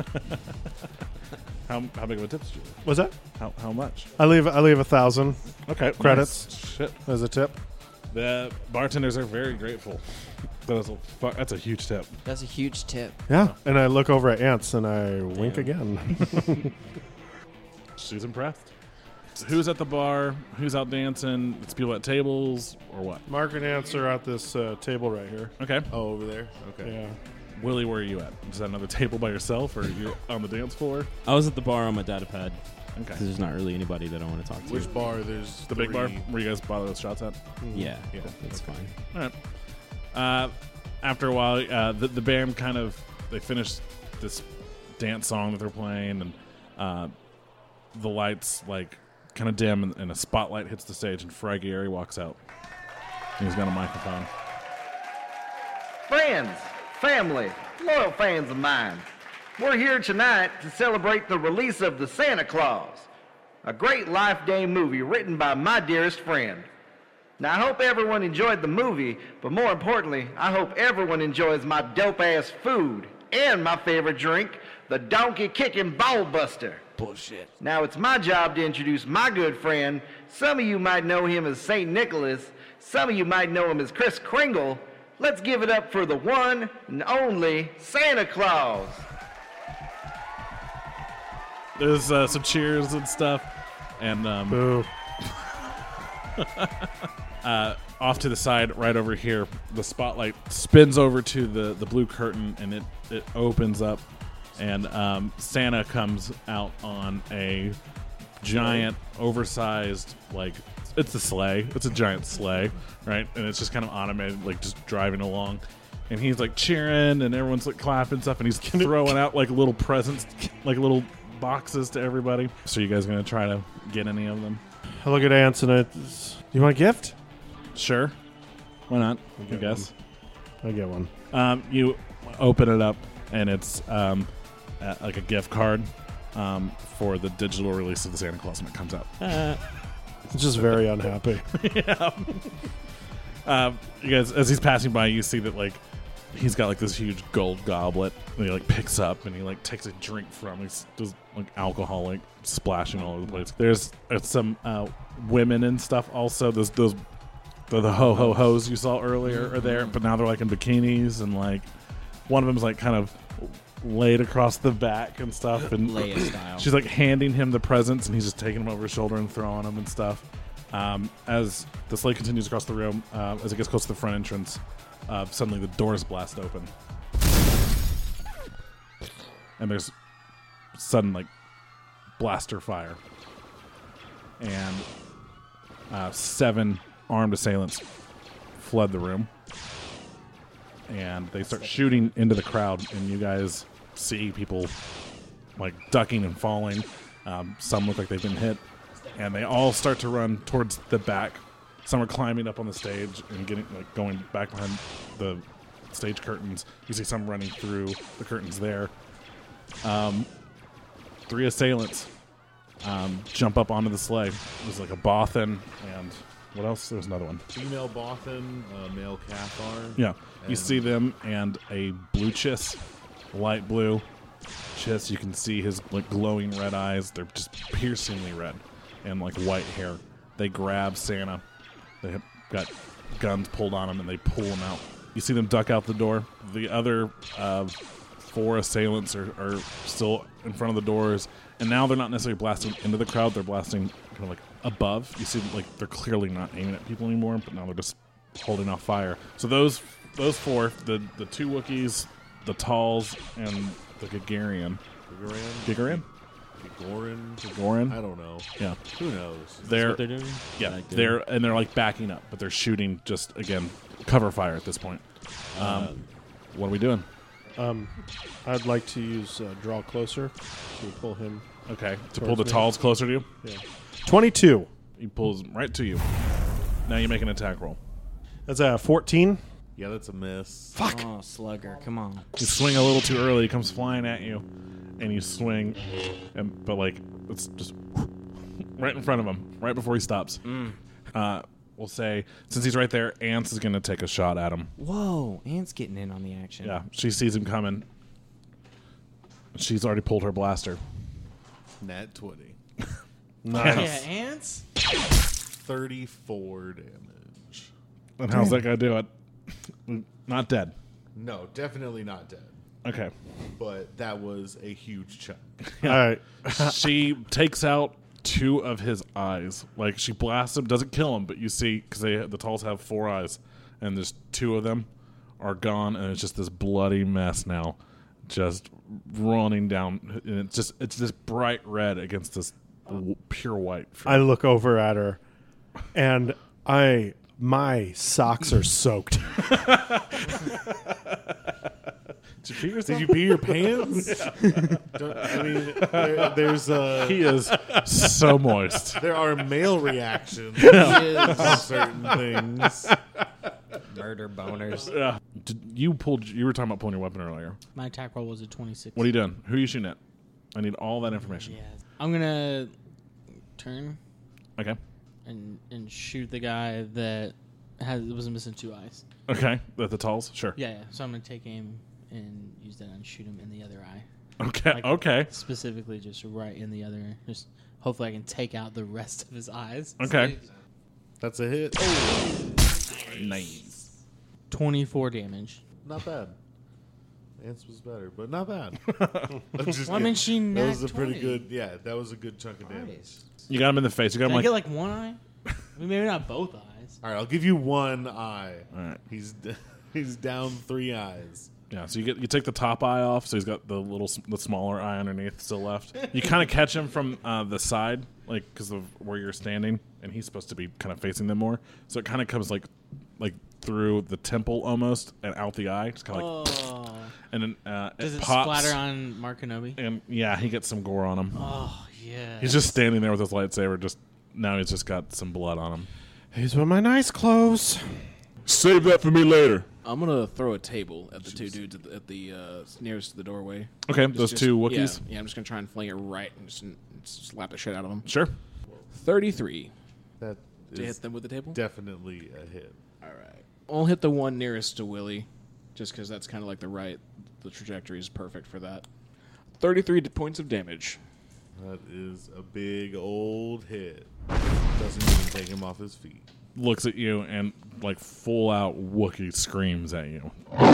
How big of a tip did you leave? Was that? How much? I leave 1,000 Okay. credits Nice. Shit. as a tip. The bartenders are very grateful. That's a huge tip. That's a huge tip. Yeah, and I look over at Ants and I wink again. She's impressed. Who's at the bar? Who's out dancing? It's people at tables or what? Mark and Ants are at this table right here. Okay. Oh, over there? Okay. Yeah. Willie, where are you at? Is that another table by yourself, or you're on the dance floor? I was at the bar on my data pad. Okay. Because there's not really anybody that I want to talk to. Which bar? There's The big bar 3. where you guys bother those shots at? Yeah, Yeah. that's fine. All right. After a while, the band kind of they finish this dance song that they're playing, and the lights like kind of dim, and a spotlight hits the stage, and Fraggieri walks out. And he's got a microphone. Friends, family, loyal fans of mine, we're here tonight to celebrate the release of The Santa Claus, a great Life Day movie written by my dearest friend. Now, I hope everyone enjoyed the movie, but more importantly, I hope everyone enjoys my dope-ass food and my favorite drink, the Donkey Kickin' Ball Buster. Bullshit. Now, it's my job to introduce my good friend. Some of you might know him as St. Nicholas. Some of you might know him as Kris Kringle. Let's give it up for the one and only Santa Claus. There's some cheers and stuff, and Boo. off to the side, right over here, the spotlight spins over to the blue curtain, and it opens up, and Santa comes out on a giant, oversized, like, it's a sleigh. It's a giant sleigh, right? And it's just kind of automated, like, just driving along. And he's, like, cheering, and everyone's, like, clapping stuff, and he's throwing out, like, little presents, like, little boxes to everybody. So you guys going to try to get any of them? I look at Ants and you want a gift? Sure. Why not? I guess. I get one. You open it up, and it's like a gift card for the digital release of the Santa Claus when it comes out. It's just very unhappy. Yeah. You guys, as he's passing by, you see that like he's got like this huge gold goblet, and he like picks up and he like takes a drink from. He's just like alcohol like splashing all over the place. There's some women and stuff also. Those the ho ho hos you saw earlier are there, but now they're like in bikinis, and like one of them's like kind of laid across the back and stuff, and Leia style. she's like handing him the presents, and he's just taking them over his shoulder and throwing them and stuff. As the sleigh continues across the room, as it gets close to the front entrance, suddenly the doors blast open, and there's sudden like blaster fire, and 7 armed assailants flood the room. and they start shooting into the crowd, and you guys see people like ducking and falling. Some look like they've been hit, and they all start to run towards the back. Some are climbing up on the stage and going back behind the stage curtains. You see some running through the curtains there. 3 assailants jump up onto the sleigh. There's like a Bothan and what else? There's another one. Female Bothan, male Cathar. Yeah. You see them and a blue chiss, light blue chiss. You can see his like glowing red eyes. They're just piercingly red and like white hair. They grab Santa. They have got guns pulled on him and they pull him out. You see them duck out the door. The other 4 assailants are still in front of the doors, and now they're not necessarily blasting into the crowd. They're blasting kind of like above. You see, like they're clearly not aiming at people anymore, but now they're just holding off fire. So those 4, the 2 Wookiees, the Talls, and the Gagarin. Gagarin? Gagarin? I don't know. Yeah. Who knows? They're what they're doing? Yeah, Like they're like backing up, but they're shooting just again cover fire at this point. What are we doing? I'd like to use draw closer to pull him. Okay, to towards pull the me. Talls closer to you. Yeah. 22. He pulls right to you. Now you make an attack roll. That's a 14. Yeah, that's a miss. Fuck. Oh, slugger, come on. You swing a little too early. He comes flying at you, and you swing, but like it's just right in front of him, right before he stops. We'll say since he's right there, Ants is going to take a shot at him. Whoa, Ant's getting in on the action. Yeah, she sees him coming. She's already pulled her blaster. Nat 20. Nice. Yeah, ants. 34 damage. And how's that guy do it? Not dead. No, definitely not dead. Okay. But that was a huge chunk. All right. She takes out 2 of his eyes. Like she blasts him, doesn't kill him, but you see because the Talls have 4 eyes, and there's 2 of them are gone, and it's just this bloody mess now, just running down, and it's this bright red against this pure white. I look over at her, and my socks are soaked. Did you pee your pants? I mean, there's He is so moist. there are male reactions to certain things. Murder boners. Yeah. You were talking about pulling your weapon earlier. My attack roll was a 26. What are you doing? Who are you shooting at? I need all that information. Yeah. I'm gonna turn Okay. and shoot the guy that was missing 2 eyes. Okay. The Talls? Sure. Yeah. So I'm gonna take aim and use that and shoot him in the other eye. Okay. Like, okay. Specifically, just right in the other. Just hopefully I can take out the rest of his eyes. Okay. That's a hit. Nice. 24 damage. Not bad. Ants was better, but not bad. I'm just Well, I mean, she kidding. That was a nat pretty 20. good. Yeah, that was a good chunk of damage. You got him in the face. You got him Can I like. get like one eye? I mean, maybe not both eyes. All right, I'll give you 1 eye. All right. He's down 3 eyes. Yeah, so you take the top eye off, so he's got the smaller eye underneath still left. You kind of catch him from the side, like because of where you're standing, and he's supposed to be kind of facing them more. So it kind of comes like through the temple almost and out the eye, just kind of like, and then Does it pops, splatter on Mark Kenobi? and yeah, he gets some gore on him. Oh, yeah. He's just standing there with his lightsaber. Now he's just got some blood on him. Here's one of my nice clothes. Save that for me later. I'm gonna throw a table at the 2 dudes at the nearest to the doorway. Okay, those 2 Wookiees? Yeah, I'm just gonna try and fling it right and just slap the shit out of them. Sure. 33 That to is hit them with the table. definitely a hit. All right, I'll hit the one nearest to Willie, just because that's kind of like the trajectory is perfect for that. 33 points of damage. That is a big old hit. Doesn't even take him off his feet. Looks at you and like full out Wookiee screams at you.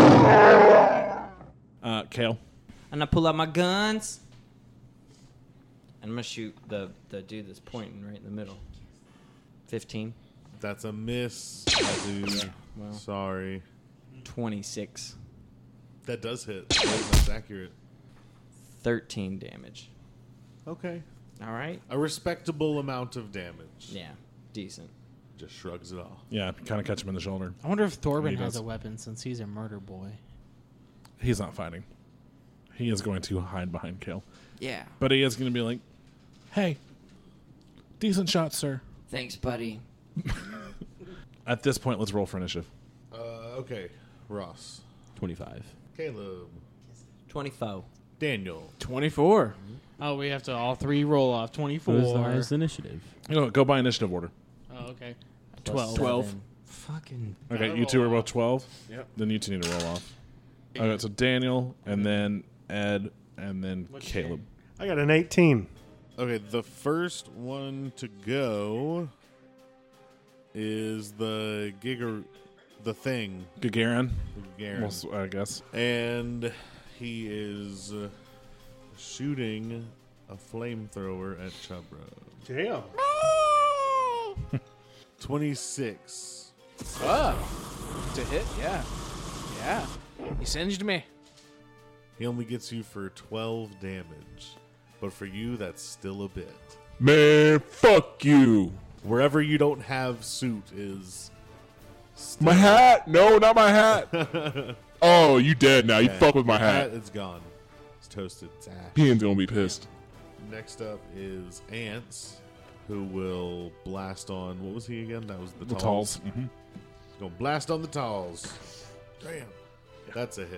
Kale. And I pull out my guns. And I'm gonna shoot the dude that's pointing right in the middle. 15. That's a miss, dude. Well. Sorry. 26. That does hit. That's accurate. 13 damage. Okay. All right. A respectable amount of damage. Yeah, decent. Just shrugs it off. Yeah, kind of catch him in the shoulder. I wonder if Thorben He has does. a weapon since he's a murder boy. He's not fighting. He is going to hide behind Kale. Yeah. But he is going to be like, hey, decent shot, sir. Thanks, buddy. At this point, let's roll for initiative. Okay. Ross. 25. Caleb. 24. Daniel. 24. Oh, we have to all three roll off. 24. What is the highest initiative? Go by initiative order. Oh, okay. Plus 12. 7. Fucking. Okay, you two are both 12. Yep. Then you two need to roll off. Okay, so Daniel, and then Ed, and then Caleb. I got an 18. Okay, the first one to go is the thing. Gagarin, Gagarin. I guess. And he is shooting a flamethrower at Chubro. Damn. 26. To hit? Yeah. Yeah. He singed me. He only gets you for 12 damage. But for you, that's still a bit. Man, fuck you. Wherever you don't have suit is... My hat? No, not my hat. Oh, you dead now. You fuck with my hat. It's gone. It's toasted. It's ash. Pian's gonna be pissed. Next up is Ants, who will blast on... What was he again? That was the Talls. Mm-hmm. He's going to blast on the Talls. Damn. That's a hit.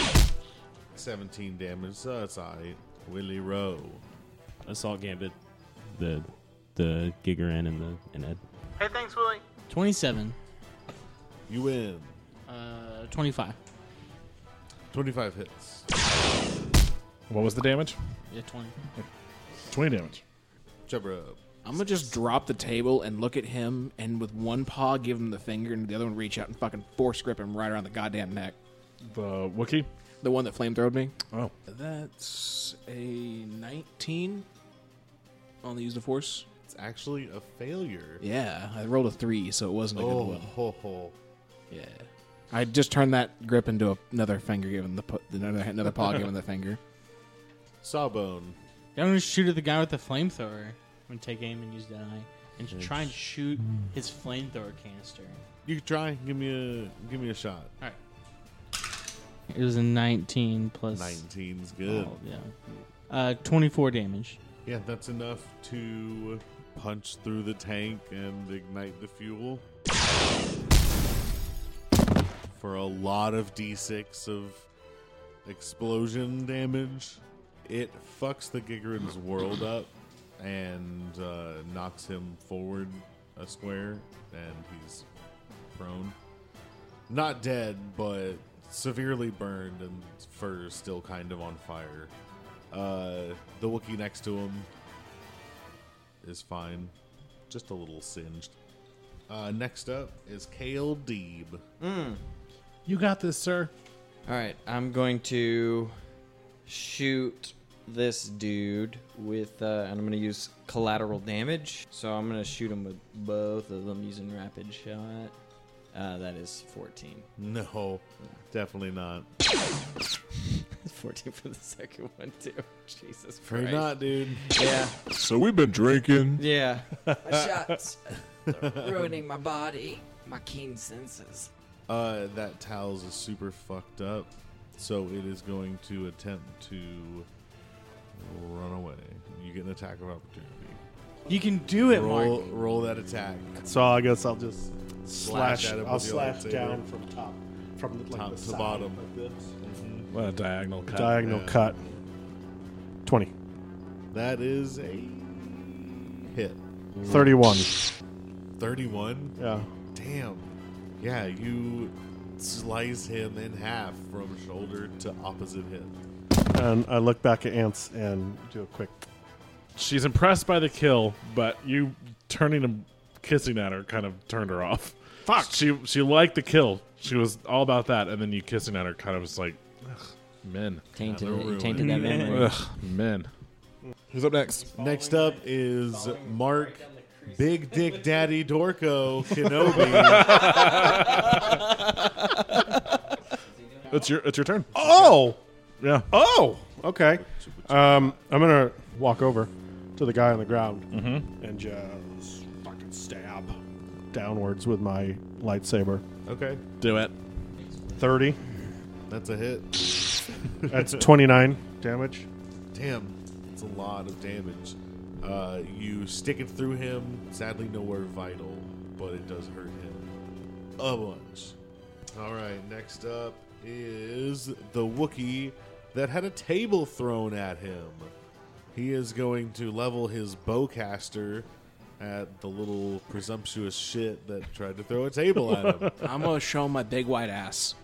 17 damage, so that's alright. Willie Rowe. Assault Gambit. The Gigaran and Ed. Hey, thanks, Willie. 27. You win. 25. 25 hits. What was the damage? Yeah, 20. 20 damage. Chubro. I'm gonna just drop the table and look at him, and with one paw give him the finger, and the other one reach out and fucking force grip him right around the goddamn neck. The Wookiee? The one that flamethrowed me. Oh. That's a 19 on the use of force. It's actually a failure. Yeah, I rolled a 3, so it wasn't a good one. Ho, ho. Yeah. I just turned that grip into another finger, giving another paw, giving the finger. Sawbone. I'm going to shoot at the guy with the flamethrower. I'm going to take aim and use that eye. And try and shoot his flamethrower canister. You can try. Give me a shot. All right. It was a 19 plus... 19's good. Oh, yeah. 24 damage. Yeah, that's enough to punch through the tank and ignite the fuel. For a lot of D6 of explosion damage. It fucks the Gigaran's world up and knocks him forward a square, and he's prone. Not dead, but severely burned and fur still kind of on fire. The Wookiee next to him is fine. Just a little singed. Next up is Kale Deeb. You got this, sir. All right, I'm going to shoot this dude with, and I'm going to use collateral damage. So I'm going to shoot him with both of them using rapid shot. That is 14. No, definitely not. 14 for the second one, too. Jesus Afraid Christ. not, dude. Yeah. So we've been drinking. Yeah. My shots ruining my body, my keen senses. That Towels is super fucked up, so it is going to attempt to run away. You get an attack of opportunity. You can do it, Mark. Roll that attack. So I guess I'll just slash. at it I'll with your slash lightsaber. down from top, from like Top the to side, bottom. like this. What a diagonal cut. Diagonal Yeah. cut. 20. That is a hit. 31. 31? Yeah. Damn. Yeah, you slice him in half from shoulder to opposite hip. And I look back at Ants and do a quick. She's impressed by the kill, but you turning and kissing at her kind of turned her off. Fuck. She liked the kill. She was all about that, and then you kissing at her kind of was like, ugh, men. Tainted ruin. that memory. Ugh, men. Who's up next? Next up is Mark Big Dick Daddy Dorko Kenobi. It's your turn. Oh! Yeah. Oh! Okay. I'm going to walk over to the guy on the ground and just fucking stab. downwards with my lightsaber. Okay. Do it. 30. That's a hit. That's 29 damage. Damn, it's a lot of damage. You stick it through him. Sadly, nowhere vital, but it does hurt him a bunch. All right, next up is the Wookiee that had a table thrown at him. He is going to level his bowcaster at the little presumptuous shit that tried to throw a table at him. I'm gonna show him my big white ass.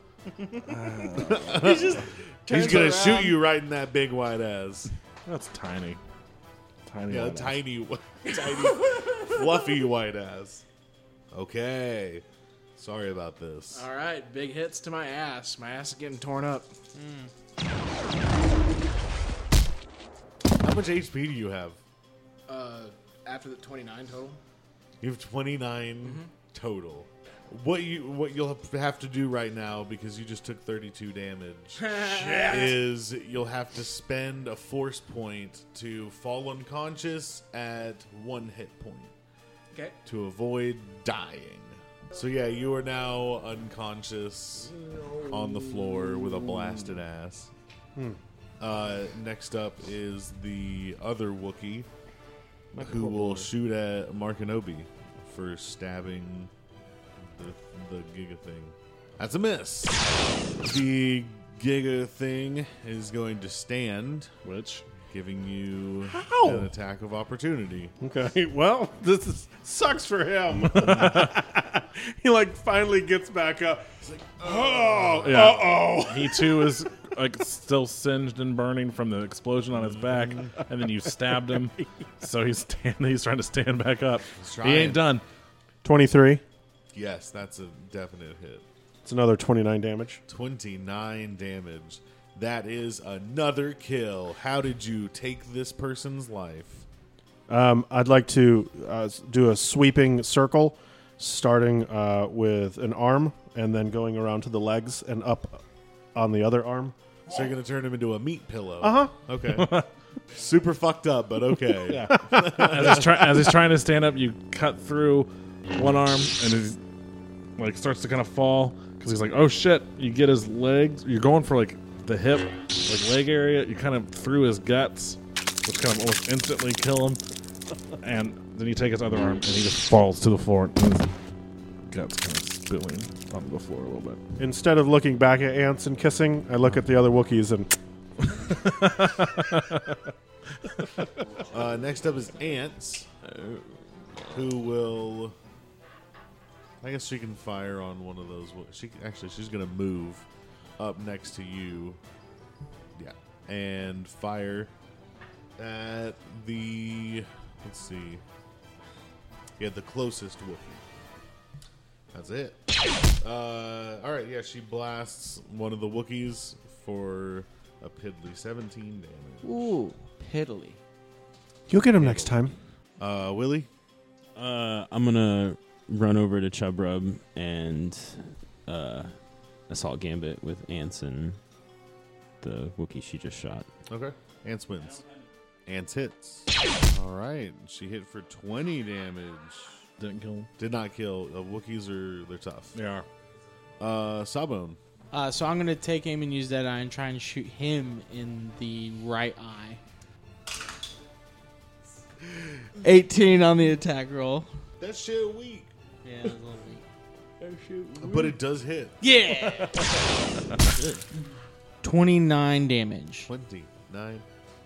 He's gonna shoot you right in that big white ass. That's tiny. Tiny. Yeah, white ass. tiny, fluffy white ass. Okay. Sorry about this. All right, big hits to my ass. My ass is getting torn up. How much HP do you have? After the 29 total. You have 29 total. What you'll have to do right now, because you just took 32 damage, is you'll have to spend a force point to fall unconscious at 1 hit point. Okay. To avoid dying. So yeah, you are now unconscious on the floor with a blasted ass. Next up is the other Wookiee, who will shoot at Markinobi for stabbing the Giga thing. That's a miss. The Giga thing is going to stand, giving you an attack of opportunity. Okay, well, sucks for him. He finally gets back up. He's like, He too is still singed and burning from the explosion on his back, and then you stabbed him, so he's trying to stand back up. He ain't done. 23. Yes, that's a definite hit. It's another 29 damage. 29 damage. That is another kill. How did you take this person's life? I'd like to do a sweeping circle, starting with an arm and then going around to the legs and up on the other arm. So you're going to turn him into a meat pillow. Uh-huh. Okay. Super fucked up, but okay. Yeah. As he's trying to stand up, you cut through one arm, and he's starts to kind of fall because he's like, "Oh shit!" You get his legs. You're going for the hip, leg area. You kind of through his guts, which kind of almost instantly kill him. And then you take his other arm, and he just falls to the floor, and his guts kind of spilling onto the floor a little bit. Instead of looking back at ants and kissing, I look at the other Wookiees and. Next up is Ants, who will. I guess she can fire on one of those. She's going to move up next to you. Yeah. And fire at the. Let's see. Yeah, the closest Wookiee. That's it. Alright, yeah, she blasts one of the Wookiees for a piddly 17 damage. Ooh, piddly. You'll get him next time. Willie? I'm gonna run over to Chub Rub and assault Gambit with Ants and the Wookiee she just shot. Okay. Ants wins. Ants hits. Alright, she hit for 20 damage. Didn't kill him. Did not kill. Wookiees they're tough. They are. Sawbone. So I'm going to take aim and use that eye and try and shoot him in the right eye. 18 on the attack roll. That shit weak. Yeah, it was a little weak. That shit weak. But it does hit. Yeah! 29 damage. 29 damage.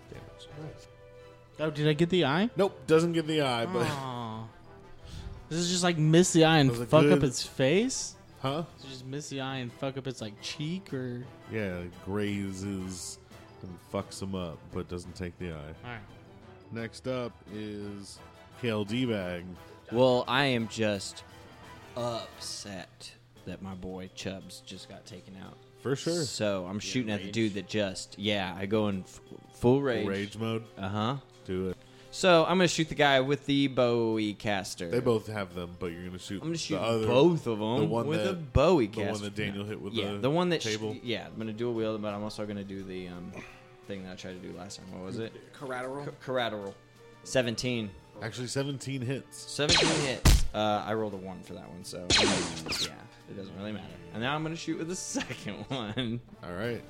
Oh, did I get the eye? Nope, doesn't get the eye, but... Aw. Does it just miss the eye and That was a fuck up good- its face? Huh? Does it just miss the eye and fuck up its cheek or? Yeah, it grazes and fucks him up, but doesn't take the eye. Alright. Next up is Kale D-Bag. Well, I am just upset that my boy Chubbs just got taken out. For sure. So I'm shooting at the dude that I go in full rage. Full rage mode? Uh-huh. Do it. So I'm going to shoot the guy with the Bowie caster. They both have them, but you're going to shoot I'm going to shoot the other, both of them the one with that, a Bowie caster. The one that Daniel hit with the one that table. I'm going to do a wheel, but I'm also going to do the thing that I tried to do last time. What was it? Collateral. Collateral. 17. Actually, 17 hits. 17 hits. I rolled a 1 for that one, so yeah, it doesn't really matter. And now I'm going to shoot with the second one. All right.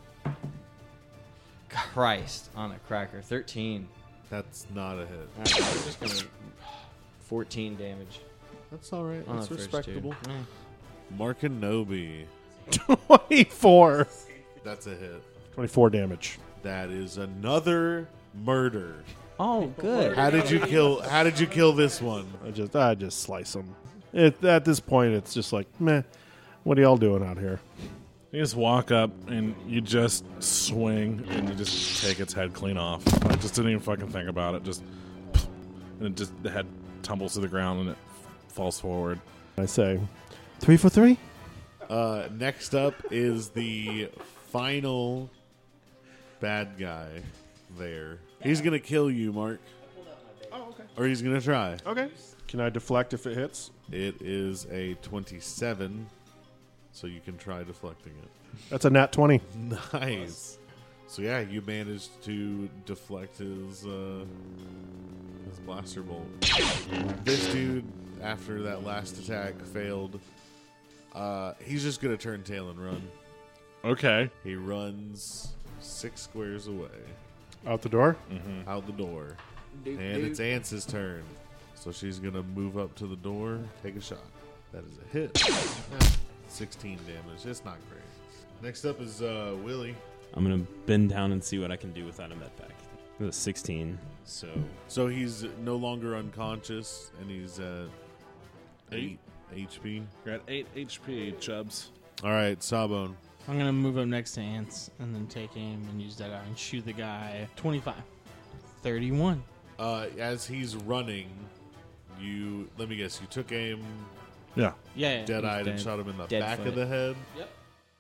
Christ on a cracker. 13. That's not a hit. All right, we're just going to 14 damage. That's all right. on That's the first respectable. two. Markinobi. 24. That's a hit. 24 damage. That is another murder. Oh, good. How did you kill this one? I just slice them. At this point, it's just like, meh. What are y'all doing out here? You just walk up and you just swing and you just take its head clean off. I just didn't even fucking think about it. And the head tumbles to the ground and it falls forward. I say, 3 for 3. Next up is the final bad guy there. He's going to kill you, Mark. Oh, okay. Or he's going to try. Okay. Can I deflect if it hits? It is a 27, so you can try deflecting it. That's a nat 20. Nice. So yeah, you managed to deflect his blaster bolt. This dude, after that last attack failed, he's just going to turn tail and run. Okay. He runs 6 squares away. Out the door? Mm-hmm. Out the door. And it's Ance's turn. So she's going to move up to the door, take a shot. That is a hit. 16 damage. It's not great. Next up is Willie. I'm going to bend down and see what I can do without a med pack. That's 16. So he's no longer unconscious, and he's at 8 HP. You're at 8 HP, Chubbs. All right, Sawbone. I'm going to move up next to Ants and then take aim and use that and shoot the guy. 25. 31. As he's running, let me guess, you took aim. Yeah. Yeah. Dead-eyed and shot him in the Dead back foot. of the head. Yep.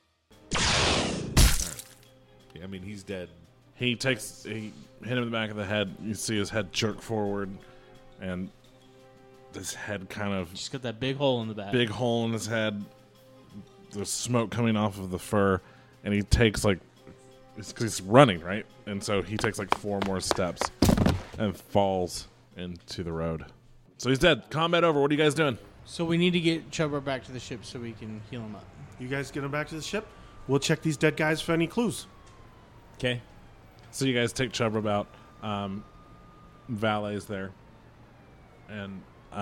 Right. Yeah, I mean, he's dead. He hit him in the back of the head. You see his head jerk forward, and his head kind of Just got that big hole in the back. big hole in his head. There's smoke coming off of the fur, and he takes he's running, right? And so he takes 4 more steps and falls into the road. So he's dead. Combat over. What are you guys doing? So we need to get Chubber back to the ship so we can heal him up. You guys get him back to the ship? We'll check these dead guys for any clues. Okay. So you guys take Chubb out. Valet's there. And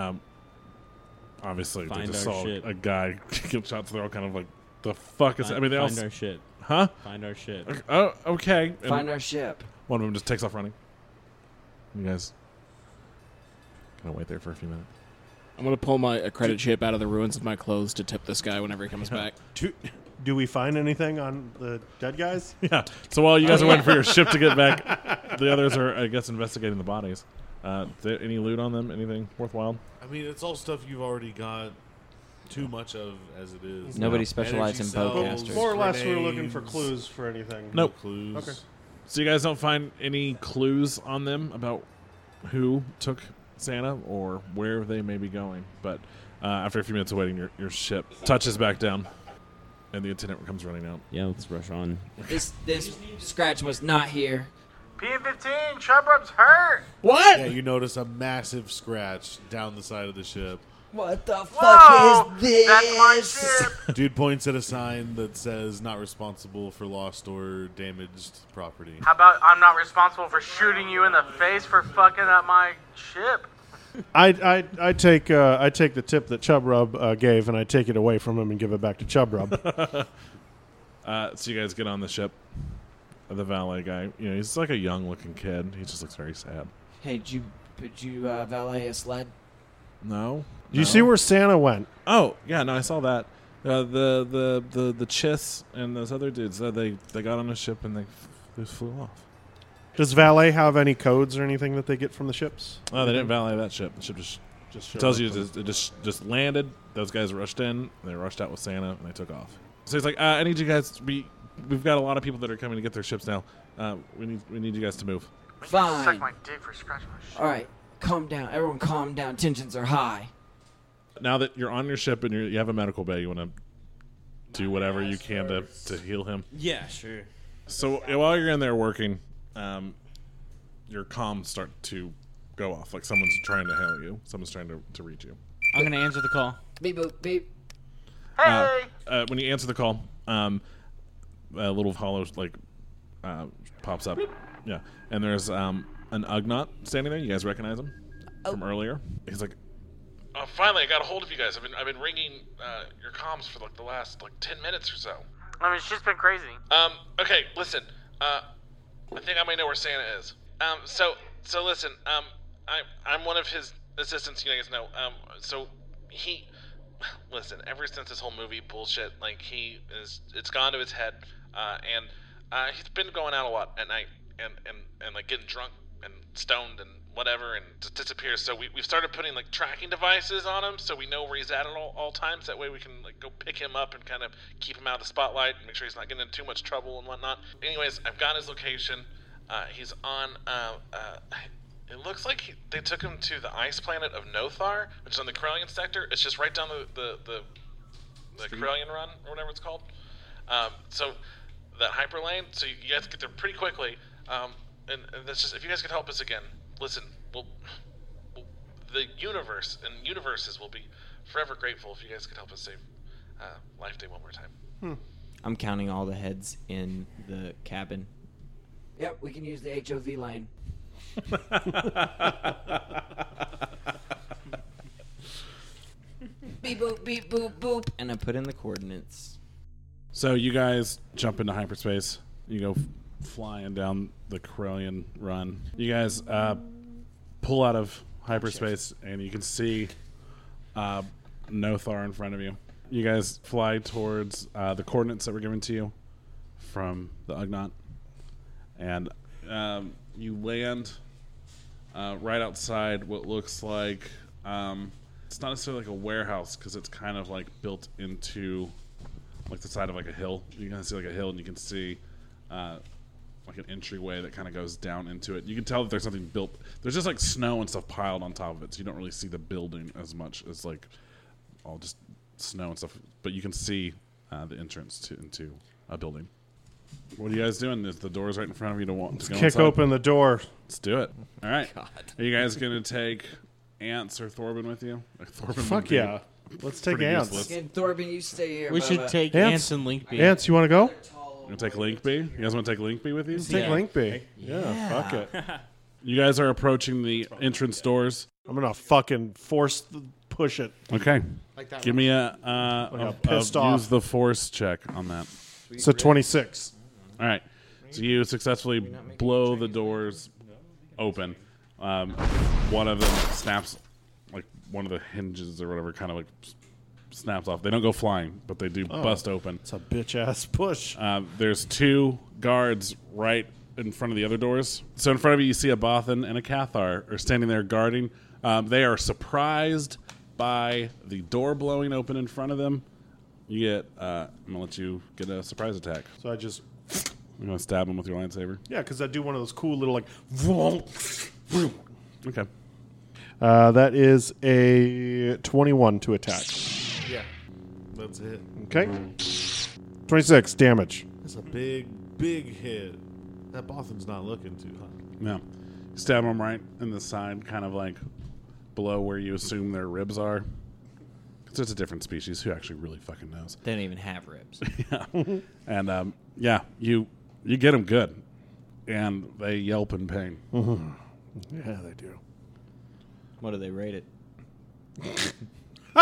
obviously Find they just our saw shit. a guy get shot, so they're all kind of like, the fuck is that? I mean, they all... Find our shit. Huh? Find our shit. Oh, okay. And Find our ship. one of them just takes off running. You guys kind of wait there for a few minutes. I'm going to pull my credit chip out of the ruins of my clothes to tip this guy whenever he comes back. Do we find anything on the dead guys? Yeah. So while you guys are waiting for your ship to get back, the others are, I guess, investigating the bodies. Any loot on them? Anything worthwhile? I mean, it's all stuff you've already got too much of as it is. Nobody specialized in Energy bowcasters. cells, More or less, we were looking grenades. for clues for anything. Nope. Clues. Okay. So you guys don't find any clues on them about who took Santa or where they may be going. But after a few minutes of waiting, your ship touches back down, and the attendant comes running out. Yeah, let's rush on. This scratch was not here. PM-15, Chubrub's hurt. What? Yeah, you notice a massive scratch down the side of the ship. What the Whoa, fuck is this? that's my ship. Dude points at a sign that says "Not responsible for lost or damaged property." How about I'm not responsible for shooting you in the face for fucking up my ship? I take the tip that Chubrub gave, and I take it away from him and give it back to Chubrub. So you guys get on the ship. The valet guy, he's like a young-looking kid. He just looks very sad. Hey, did you valet a sled? No. Do you see where Santa went? Oh, yeah, no, I saw that. The Chiss and those other dudes, they got on a ship and they just flew off. Does Valet have any codes or anything that they get from the ships? Oh, they didn't valet that ship. The ship just tells you it just landed. Those guys rushed in. They rushed out with Santa and they took off. So he's like, I need you guys to be. We've got a lot of people that are coming to get their ships now. We need you guys to move. Fine. Suck my dick for scratching my shit. All right, calm down. Everyone calm down. Tensions are high. Now that you're on your ship and you have a medical bay, you want to do whatever you can to heal him. Yeah, sure. So while you're in there working, your comms start to go off. Like someone's trying to hail you. Someone's trying to reach you. I'm gonna answer the call. Beep boop beep. When you answer the call, a little hollow pops up. Yeah, and there's an Ugnaught standing there. You guys recognize him from earlier? He's like, finally, I got a hold of you guys. I've been ringing your comms for the last 10 minutes or so. I mean, she's been crazy. Okay, listen. I think I might know where Santa is. So listen. I'm one of his assistants. You guys know. So he, listen. Ever since this whole movie bullshit, it's gone to his head, and he's been going out a lot at night, and getting drunk and stoned and whatever, and just disappears. So we've started putting tracking devices on him, so we know where he's at all times. That way we can go pick him up and kind of keep him out of the spotlight and make sure he's not getting in too much trouble and whatnot. Anyways, I've got his location. He's on. It looks like they took him to the ice planet of Nothar, which is on the Corellian sector. It's just right down the Corellian run or whatever it's called. So that hyper lane. So you guys get there pretty quickly. And that's just, if you guys could help us again, listen, the universe and universes will be forever grateful if you guys could help us save Life Day one more time. I'm counting all the heads in the cabin. Yep, we can use the HOV line. Beep boop beep boop boop. And I put in the coordinates. So you guys jump into hyperspace. You go flying down the Corellian run. You guys pull out of hyperspace, and you can see Nothar in front of you. You guys fly towards the coordinates that were given to you from the Ugnaught, and you land right outside what looks like it's not necessarily like a warehouse, because it's kind of built into the side of a hill. You can see a hill, and you can see an entryway that kind of goes down into it. You can tell that there's something built. There's just snow and stuff piled on top of it, so you don't really see the building as much as all just snow and stuff. But you can see the entrance into a building. What are you guys doing? Is the doors right in front of you to go Kick inside? open the door. Let's do it. All right. Are you guys gonna take Ants or Thorbin with you? Thorbin Fuck yeah. Let's take Ants. Fucking Thorbin, you stay here. We Bubba. should take Ants and Linkby. Ants, you want to go? You gonna take Linkby? You guys want to take Linkby with you? Let's take Linkby. Yeah, fuck it. You guys are approaching the entrance doors. I'm gonna fucking push it. Okay. Like that Give one. me a pissed off. use the force check on that. So 26. All right. So you successfully blow the doors open. One of them snaps, one of the hinges or whatever, kind of snaps off. They don't go flying, but they do bust open. It's a bitch ass push. There's two guards right in front of the other doors. So in front of you see a Bothan and a Cathar are standing there guarding. They are surprised by the door blowing open in front of them. You get, I'm gonna let you get a surprise attack. So I just, I'm gonna stab him with your lightsaber. yeah, because I do one of those cool little vroom. Okay. That is a 21 to attack. Yeah, that's it. Okay. 26 damage. That's a big hit. That Bothan's not looking too hot. No. You stab him right in the side, kind of below where you assume their ribs are. Because it's a different species. Who actually really fucking knows? They don't even have ribs. Yeah. And, you get them good. And they yelp in pain. Mm-hmm. Yeah, they do. What do they rate it? 4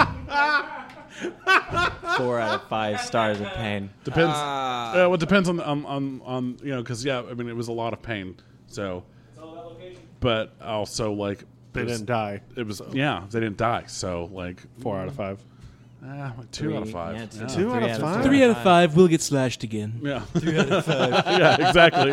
out of 5 stars of pain. Depends. Well, it depends on because it was a lot of pain. So, but also they didn't die. It was they didn't die. So 4 out of 5. 2 out of 5. Yeah, Yeah. 2 out of 5. 3 out of 5 will get slashed again. Yeah. 3 out of 5. Yeah, exactly.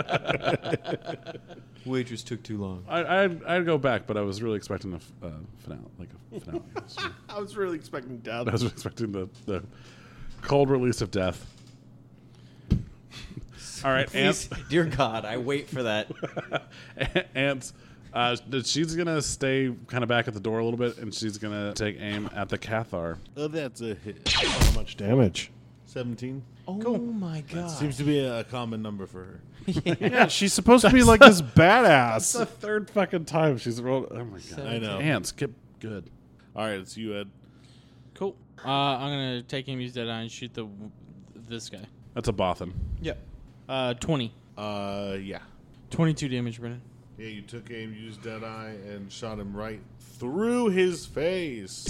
Waitress took too long. I'd go back, but I was really expecting a finale, a finale. I was really expecting death. I was expecting the cold release of death. All right, Please, dear God, I wait for that. Ants. She's gonna stay kind of back at the door a little bit, and she's gonna take aim at the Cathar. Oh, that's a hit. How much damage? 17. Oh my god. Seems to be a common number for her. Yeah, she's supposed to be like this That's badass. the third fucking time she's rolled. Oh my god! I know. Ants, get good. All right, it's you, Ed. Cool. I'm gonna take him, use Deadeye, and shoot this guy. That's a Bothan. Yep. 20. Yeah. 22 damage, Brennan. Yeah, you took aim, used Deadeye, and shot him right through his face.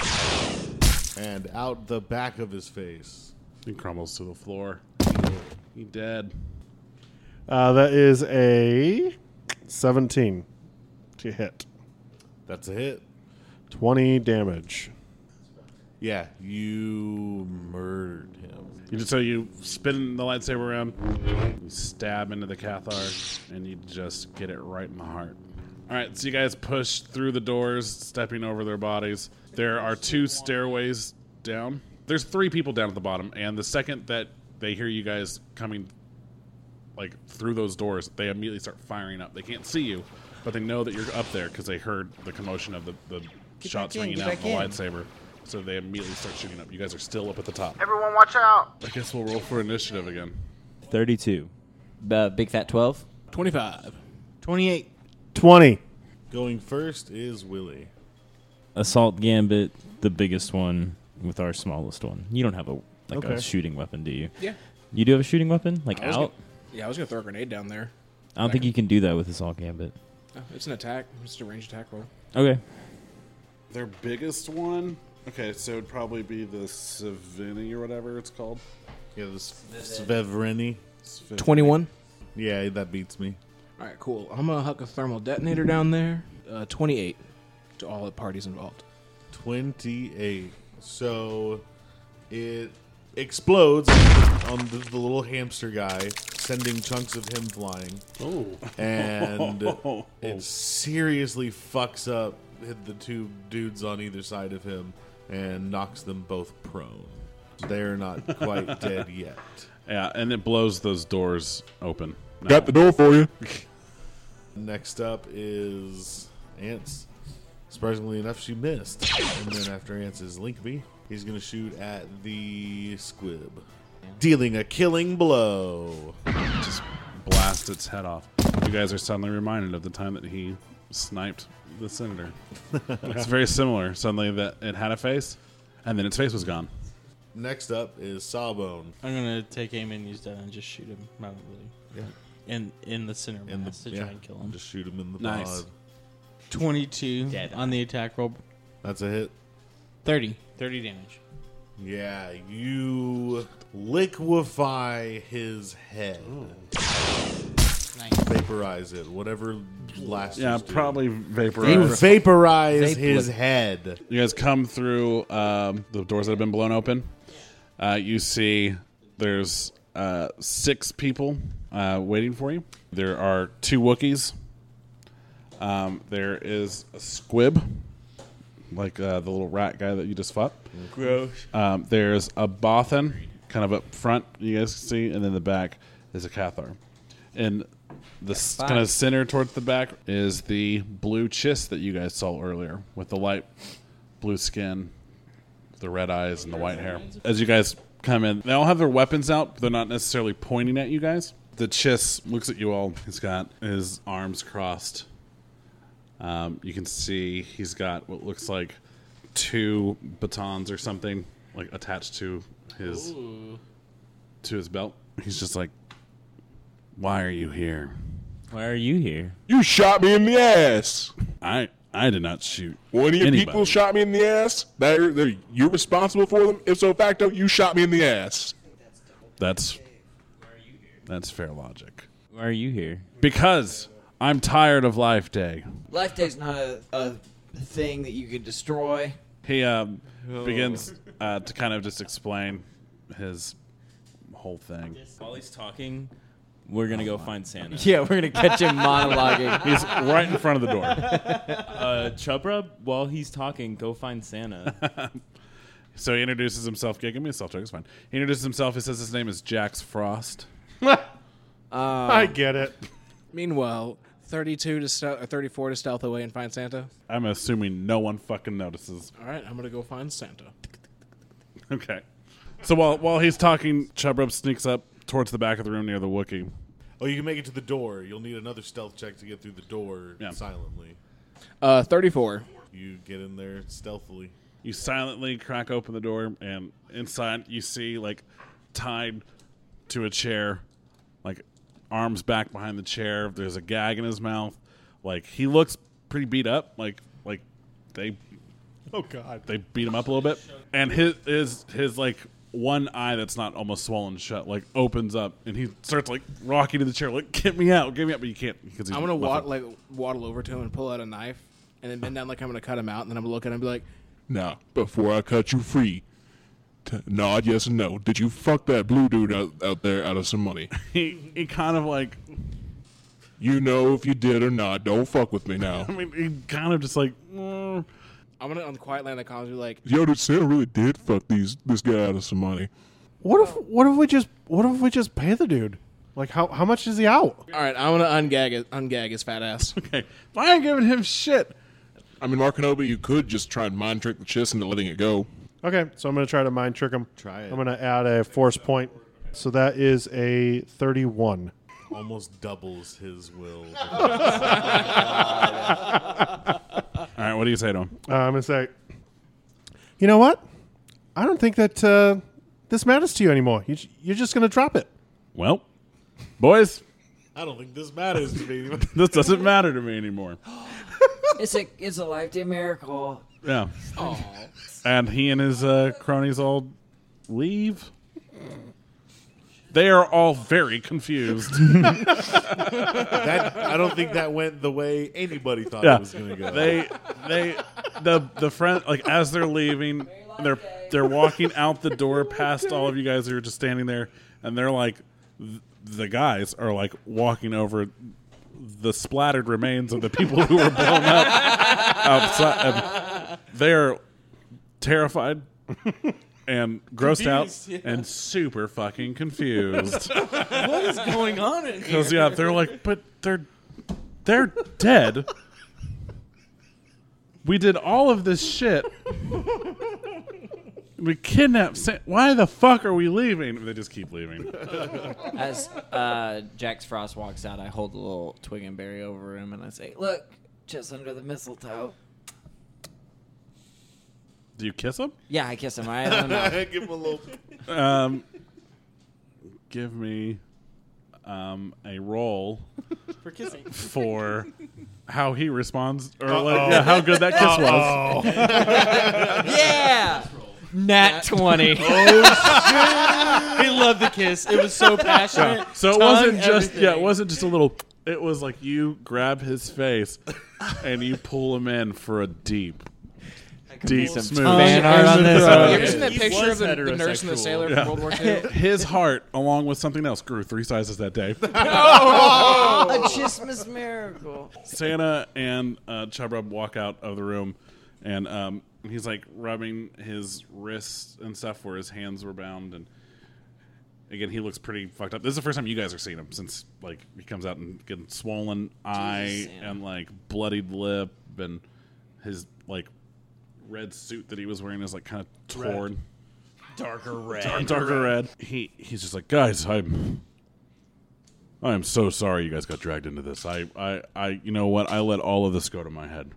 And out the back of his face. He crumbles to the floor. He dead. That is a 17 to hit. That's a hit. 20 damage. Yeah, you murdered him. You spin the lightsaber around, you stab into the Cathar, and you just get it right in the heart. All right, so you guys push through the doors, stepping over their bodies. There are 2 stairways down. There's 3 people down at the bottom, and the second that they hear you guys coming like through those doors, they immediately start firing up. They can't see you, but they know that you're up there because they heard the commotion of the shots ringing out in the lightsaber. So they immediately start shooting up. You guys are still up at the top. Everyone watch out. I guess we'll roll for initiative again. 32. Big Fat 12. 25. 28. 20. Going first is Willie. Assault Gambit, the biggest one with our smallest one. You don't have a Okay. shooting weapon, do you? Yeah. You do have a shooting weapon? Like I was out? I was gonna throw a grenade down there. I don't think you can do that with Assault Gambit. Oh, it's an attack. It's just a ranged attack roll. Okay. Their biggest one? Okay, so it'd probably be the Savini or whatever it's called. Yeah, this Svevrini. 21. Yeah, that beats me. All right, cool. I'm gonna huck a thermal detonator down there. 28 to all the parties involved. 28. So it explodes on the little hamster guy, sending chunks of him flying. Oh. And it seriously fucks up the 2 dudes on either side of him and knocks them both prone. They're not quite dead yet. Yeah, and it blows those doors open. No. Got the door for you. Next up is Ants. Surprisingly enough, she missed. And then after Ants is Linkby. He's going to shoot at the squib, dealing a killing blow. Just blast its head off. You guys are suddenly reminded of the time that he sniped the senator. It's very similar. Suddenly that it had a face, and then its face was gone. Next up is Sawbone. I'm gonna take aim and use that and just shoot him. Not really. Yeah. In the center mass to try and kill him. Just shoot him in the Nice. pod. 22 on the attack roll. That's a hit. 30 damage. Yeah, you liquefy his head. Nice. Vaporize it. Whatever blasters Yeah, do. probably You vaporize. vaporize his head. You guys come through the doors that have been blown open. You see there's 6 people waiting for you. There are 2 Wookiees. There is a squib, like the little rat guy that you just fought. Gross. There's a Bothan, kind of up front, you guys can see, and then the back is a Cathar. And the kind of center towards the back is the blue Chiss that you guys saw earlier, with the light blue skin, the red eyes, and the white hair. As you guys come in, they all have their weapons out, but they're not necessarily pointing at you guys. The Chiss looks at you all. He's got his arms crossed. You can see he's got what looks like 2 batons or something, like attached to his belt. He's just like, "Why are you here?" Why are you here? You shot me in the ass. I did not shoot. One of your anybody. people shot me in the ass. You're responsible for them. If so facto, you shot me in the ass. That's fair logic. Why are you here? Because I'm tired of Life Day. Life Day's not a thing that you can destroy. He begins to kind of just explain his whole thing. While he's talking, we're going to go find Santa. Yeah, we're going to catch him monologuing. He's right in front of the door. Chubra, while he's talking, go find Santa. So he introduces himself. Yeah, give me a self check. It's fine. He introduces himself. He says his name is Jax Frost. I get it. Meanwhile, 32 to 34 to stealth away and find Santa. I'm assuming no one fucking notices. All right, I'm gonna go find Santa. Okay. So while he's talking, Chubrub sneaks up towards the back of the room near the Wookiee. Oh, you can make it to the door. You'll need another stealth check to get through the door silently. 34. You get in there stealthily. You silently crack open the door, and inside you see, like, tied to a chair, like, arms back behind the chair. There's a gag in his mouth. Like, he looks pretty beat up. Like they... Oh, God. They beat him up a little bit. And his like, one eye that's not almost swollen shut, like, opens up, and he starts, like, rocking to the chair, like, get me out, but you can't. Because I'm going to waddle over to him and pull out a knife, and then bend down like I'm going to cut him out, and then I'm going to look at him and be like, Now, before I cut you free, nod yes and no. Did you fuck that blue dude out there out of some money? He kind of like... You know if you did or not. Don't fuck with me now. I mean, he kind of just like... I'm going to, on the quiet line of the comments, be like... Yo, dude, Santa really did fuck this guy out of some money. What if we just pay the dude? Like, how much is he out? All right, I'm going to ungag his fat ass. Okay. I ain't giving him shit. I mean, Mark Kenobi, you could just try and mind trick the chiss into letting it go. Okay, so I'm going to try to mind trick him. Try it. I'm going to add a force point. So that is a 31. Almost doubles his will. All right, what do you say to him? I'm going to say, you know what? I don't think that this matters to you anymore. You're just going to drop it. Well, boys, I don't think this matters to me. This doesn't matter to me anymore. It's a life-day miracle. Yeah. And he and his cronies all leave. They are all very confused. I don't think that went the way anybody thought it was going to go. The friend, like, as they're leaving, they're walking out the door past all of you guys who are just standing there, and they're like, the guys are like walking over the splattered remains of the people who were blown up outside. They're terrified and grossed out and super fucking confused. What is going on in here? Because they're like, but they're dead. We did all of this shit. We kidnapped. Why the fuck are we leaving? They just keep leaving. As Jax Frost walks out, I hold a little twig and berry over him and I say, "Look, just under the mistletoe." Do you kiss him? Yeah, I kiss him. I don't know. Give him a little. Give me a roll For kissing. for how he responds, or how good that kiss was. Yeah. Nat 20. He loved the kiss. It was so passionate. So it Tongue, wasn't just everything. it wasn't just a little. It was like you grab his face and you pull him in for a deep smooth. Fan art on this. You ever seen that He picture was of the nurse and the heterosexual. sailor from World War II? His heart, along with something else, grew 3 sizes that day. A Christmas miracle. Santa and Chubrub walk out of the room, and he's like rubbing his wrists and stuff where his hands were bound, and again he looks pretty fucked up. This is the first time you guys are seeing him since like he comes out and getting swollen eye and like bloodied lip, and his like red suit that he was wearing is like kind of torn, Darker red. darker red. He's just like, guys, I am so sorry you guys got dragged into this. I you know what? I let all of this go to my head.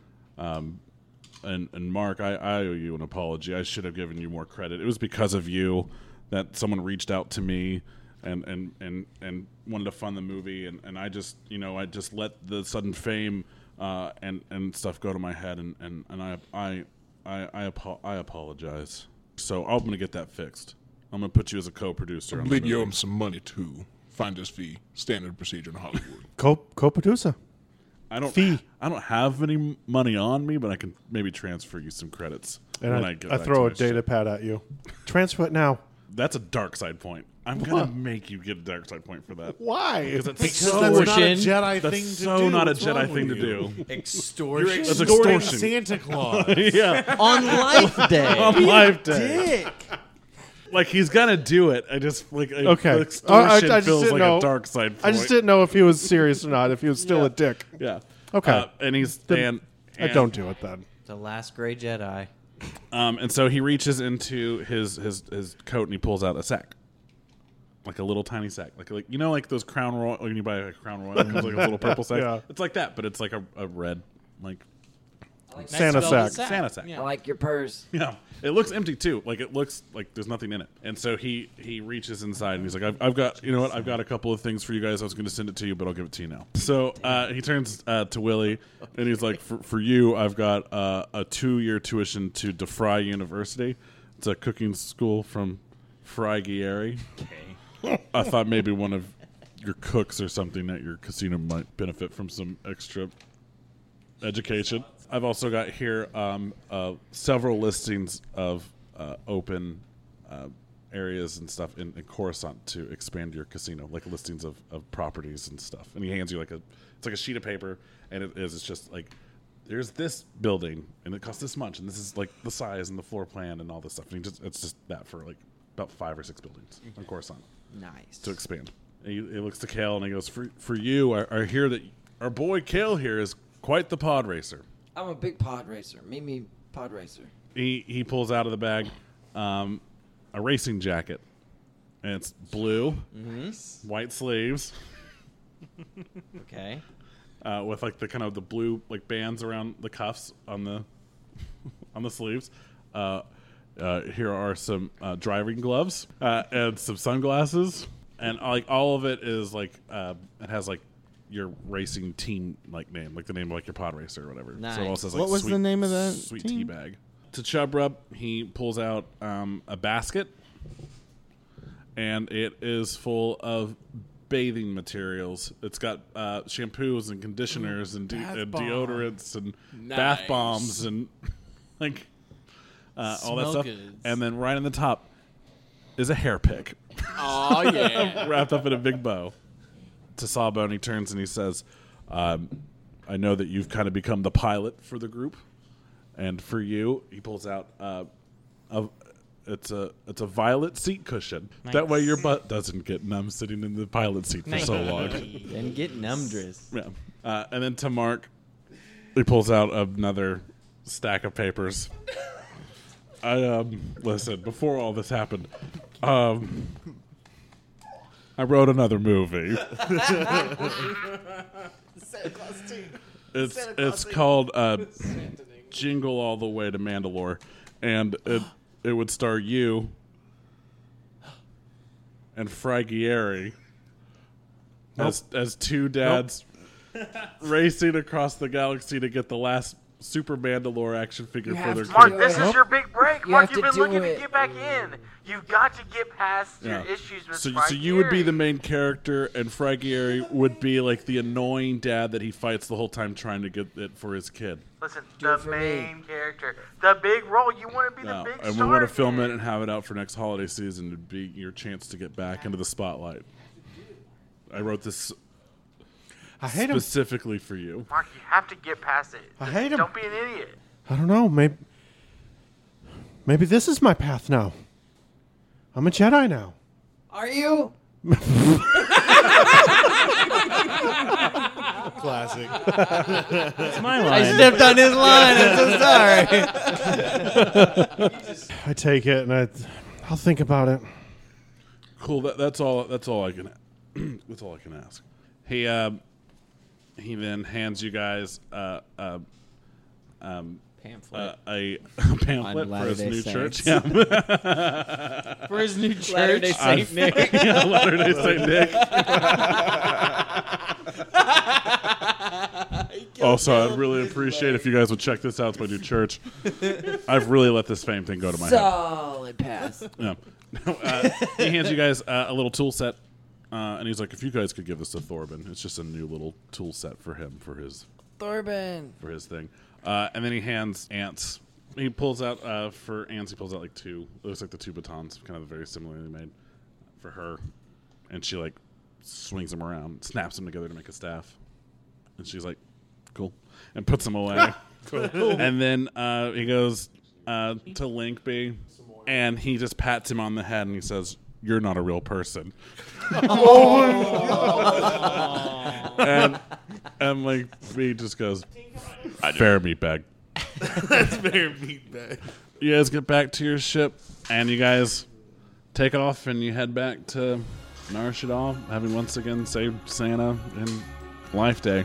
And Mark, I owe you an apology. I should have given you more credit. It was because of you that someone reached out to me and wanted to fund the movie, and I just let the sudden fame and stuff go to my head, and I apologize. So I'm gonna get that fixed. I'm gonna put you as a co-producer. I believe you owe him some money too. Finder's fee, standard procedure in Hollywood. Co-producer. I don't have any money on me, but I can maybe transfer you some credits. And when I get I back throw to a my data shit. pad at you. Transfer it now. That's a dark side point. I'm gonna make you get a dark side point for that. Why? Because that's Because that's not a Jedi That's thing to so do. not a What's Jedi wrong thing to with do. Extortion. You're That's extorting extortion. Santa Claus. Yeah, On Life Day. on Life Day. Dick. Like he's gonna do it. I just like Okay. extortion I just feels didn't like know. a dark side point. I just didn't know if he was serious or not. If he was still a dick. Yeah. Okay. And he's Then I don't do it then. The last gray Jedi. And so he reaches into his coat and he pulls out a sack. Like a little tiny sack. Like you know, like those Crown Royal, when you buy a Crown Royal, it comes like a little purple sack. Yeah. It's like that, but it's like a red, like Santa sack. Santa sack. I like your purse. Yeah, it looks empty too. Like it looks like there's nothing in it. And so he reaches inside and he's like, I've got, you know what? I've got a couple of things for you guys. I was going to send it to you, but I'll give it to you now. So he turns to Willie and he's like, for you, I've got a 2-year tuition to DeFry University. It's a cooking school from Fry Guieri. Okay. I thought maybe one of your cooks or something at your casino might benefit from some extra education. I've also got here several listings of open areas and stuff in Coruscant to expand your casino, like listings of properties and stuff. And he hands you it's like a sheet of paper, and it's just like, there's this building, and it costs this much, and this is like the size and the floor plan and all this stuff. And it's just that for like about 5 or 6 buildings on Coruscant. Nice. To expand. And he looks to Kale and he goes, for you, I hear that our boy Kale here is quite the pod racer. I'm a big pod racer. Meet me pod racer. He pulls out of the bag a racing jacket, and it's blue, white sleeves. Okay. With like the kind of the blue like bands around the cuffs on the sleeves. Here are some driving gloves and some sunglasses, and like all of it is like it has like your racing team like name, like the name of like your pod racer or whatever. Nice. So it also says, like, What was the name of that sweet team? tea bag? To Chub Rub, he pulls out a basket, and it is full of bathing materials. It's got shampoos and conditioners and deodorants and bath bombs and like all that stuff. Goods. And then right on the top is a hair pick. Oh yeah. Wrapped up in a big bow. To Sawbone, he turns and he says, I know that you've kind of become the pilot for the group, and for you, he pulls out it's a violet seat cushion. Nice. That way your butt doesn't get numb sitting in the pilot seat for so long. Then get numdress. Yeah. And then to Mark, he pulls out another stack of papers. Listen, before all this happened, I wrote another movie. It's called Jingle All the Way to Mandalore, and it would star you and Fry Guieri as two dads racing across the galaxy to get the last Super Mandalore action figure for their Mark, kid. this is your big break. You Mark, have you've to been looking do to it. get back in. You've got to get past your issues with So Fry you would be Guieri. the main character, and Fry Guieri would be like the annoying dad that he fights the whole time trying to get it for his kid. Listen, Do the it for main me. character, the big role. You want to be Yeah, the big and star. we want to film again. it and have it out for next holiday season to be your chance to get back into the spotlight. I wrote this I hate him. specifically for you. Mark, you have to get past it. I hate him. Don't be an idiot. I don't know. Maybe this is my path now. I'm a Jedi now. Are you? Classic. That's my line. I stepped on his line. I'm so sorry. I take it and I'll think about it. Cool. That's all. That's all I can. That's all I can ask. He then hands you guys Pamphlet. a pamphlet for his Latter-day new Saints. church. Yeah. For his new church. Latter-day Saint Nick. Yeah, Latter-day Saint Nick. Also, I'd really appreciate if you guys would check this out. It's my new church. I've really let this fame thing go to my head. Solid pass. Yeah. He hands you guys a little tool set, and he's like, if you guys could give this to Thorben, it's just a new little tool set for him for his thing. And then he hands Ants. He pulls out for Ants. He pulls out like two. It looks like the two batons, kind of very similarly made for her, and she like swings them around, snaps them together to make a staff, and she's like, "Cool," and puts them away. Cool. And then he goes to Linkby, and he just pats him on the head and he says, "You're not a real person." and like B just goes, "Fair meatbag." That's very meatbag. you guys get back to your ship, and you guys take off, and you head back to Nar Shaddaa, having once again saved Santa in Life Day.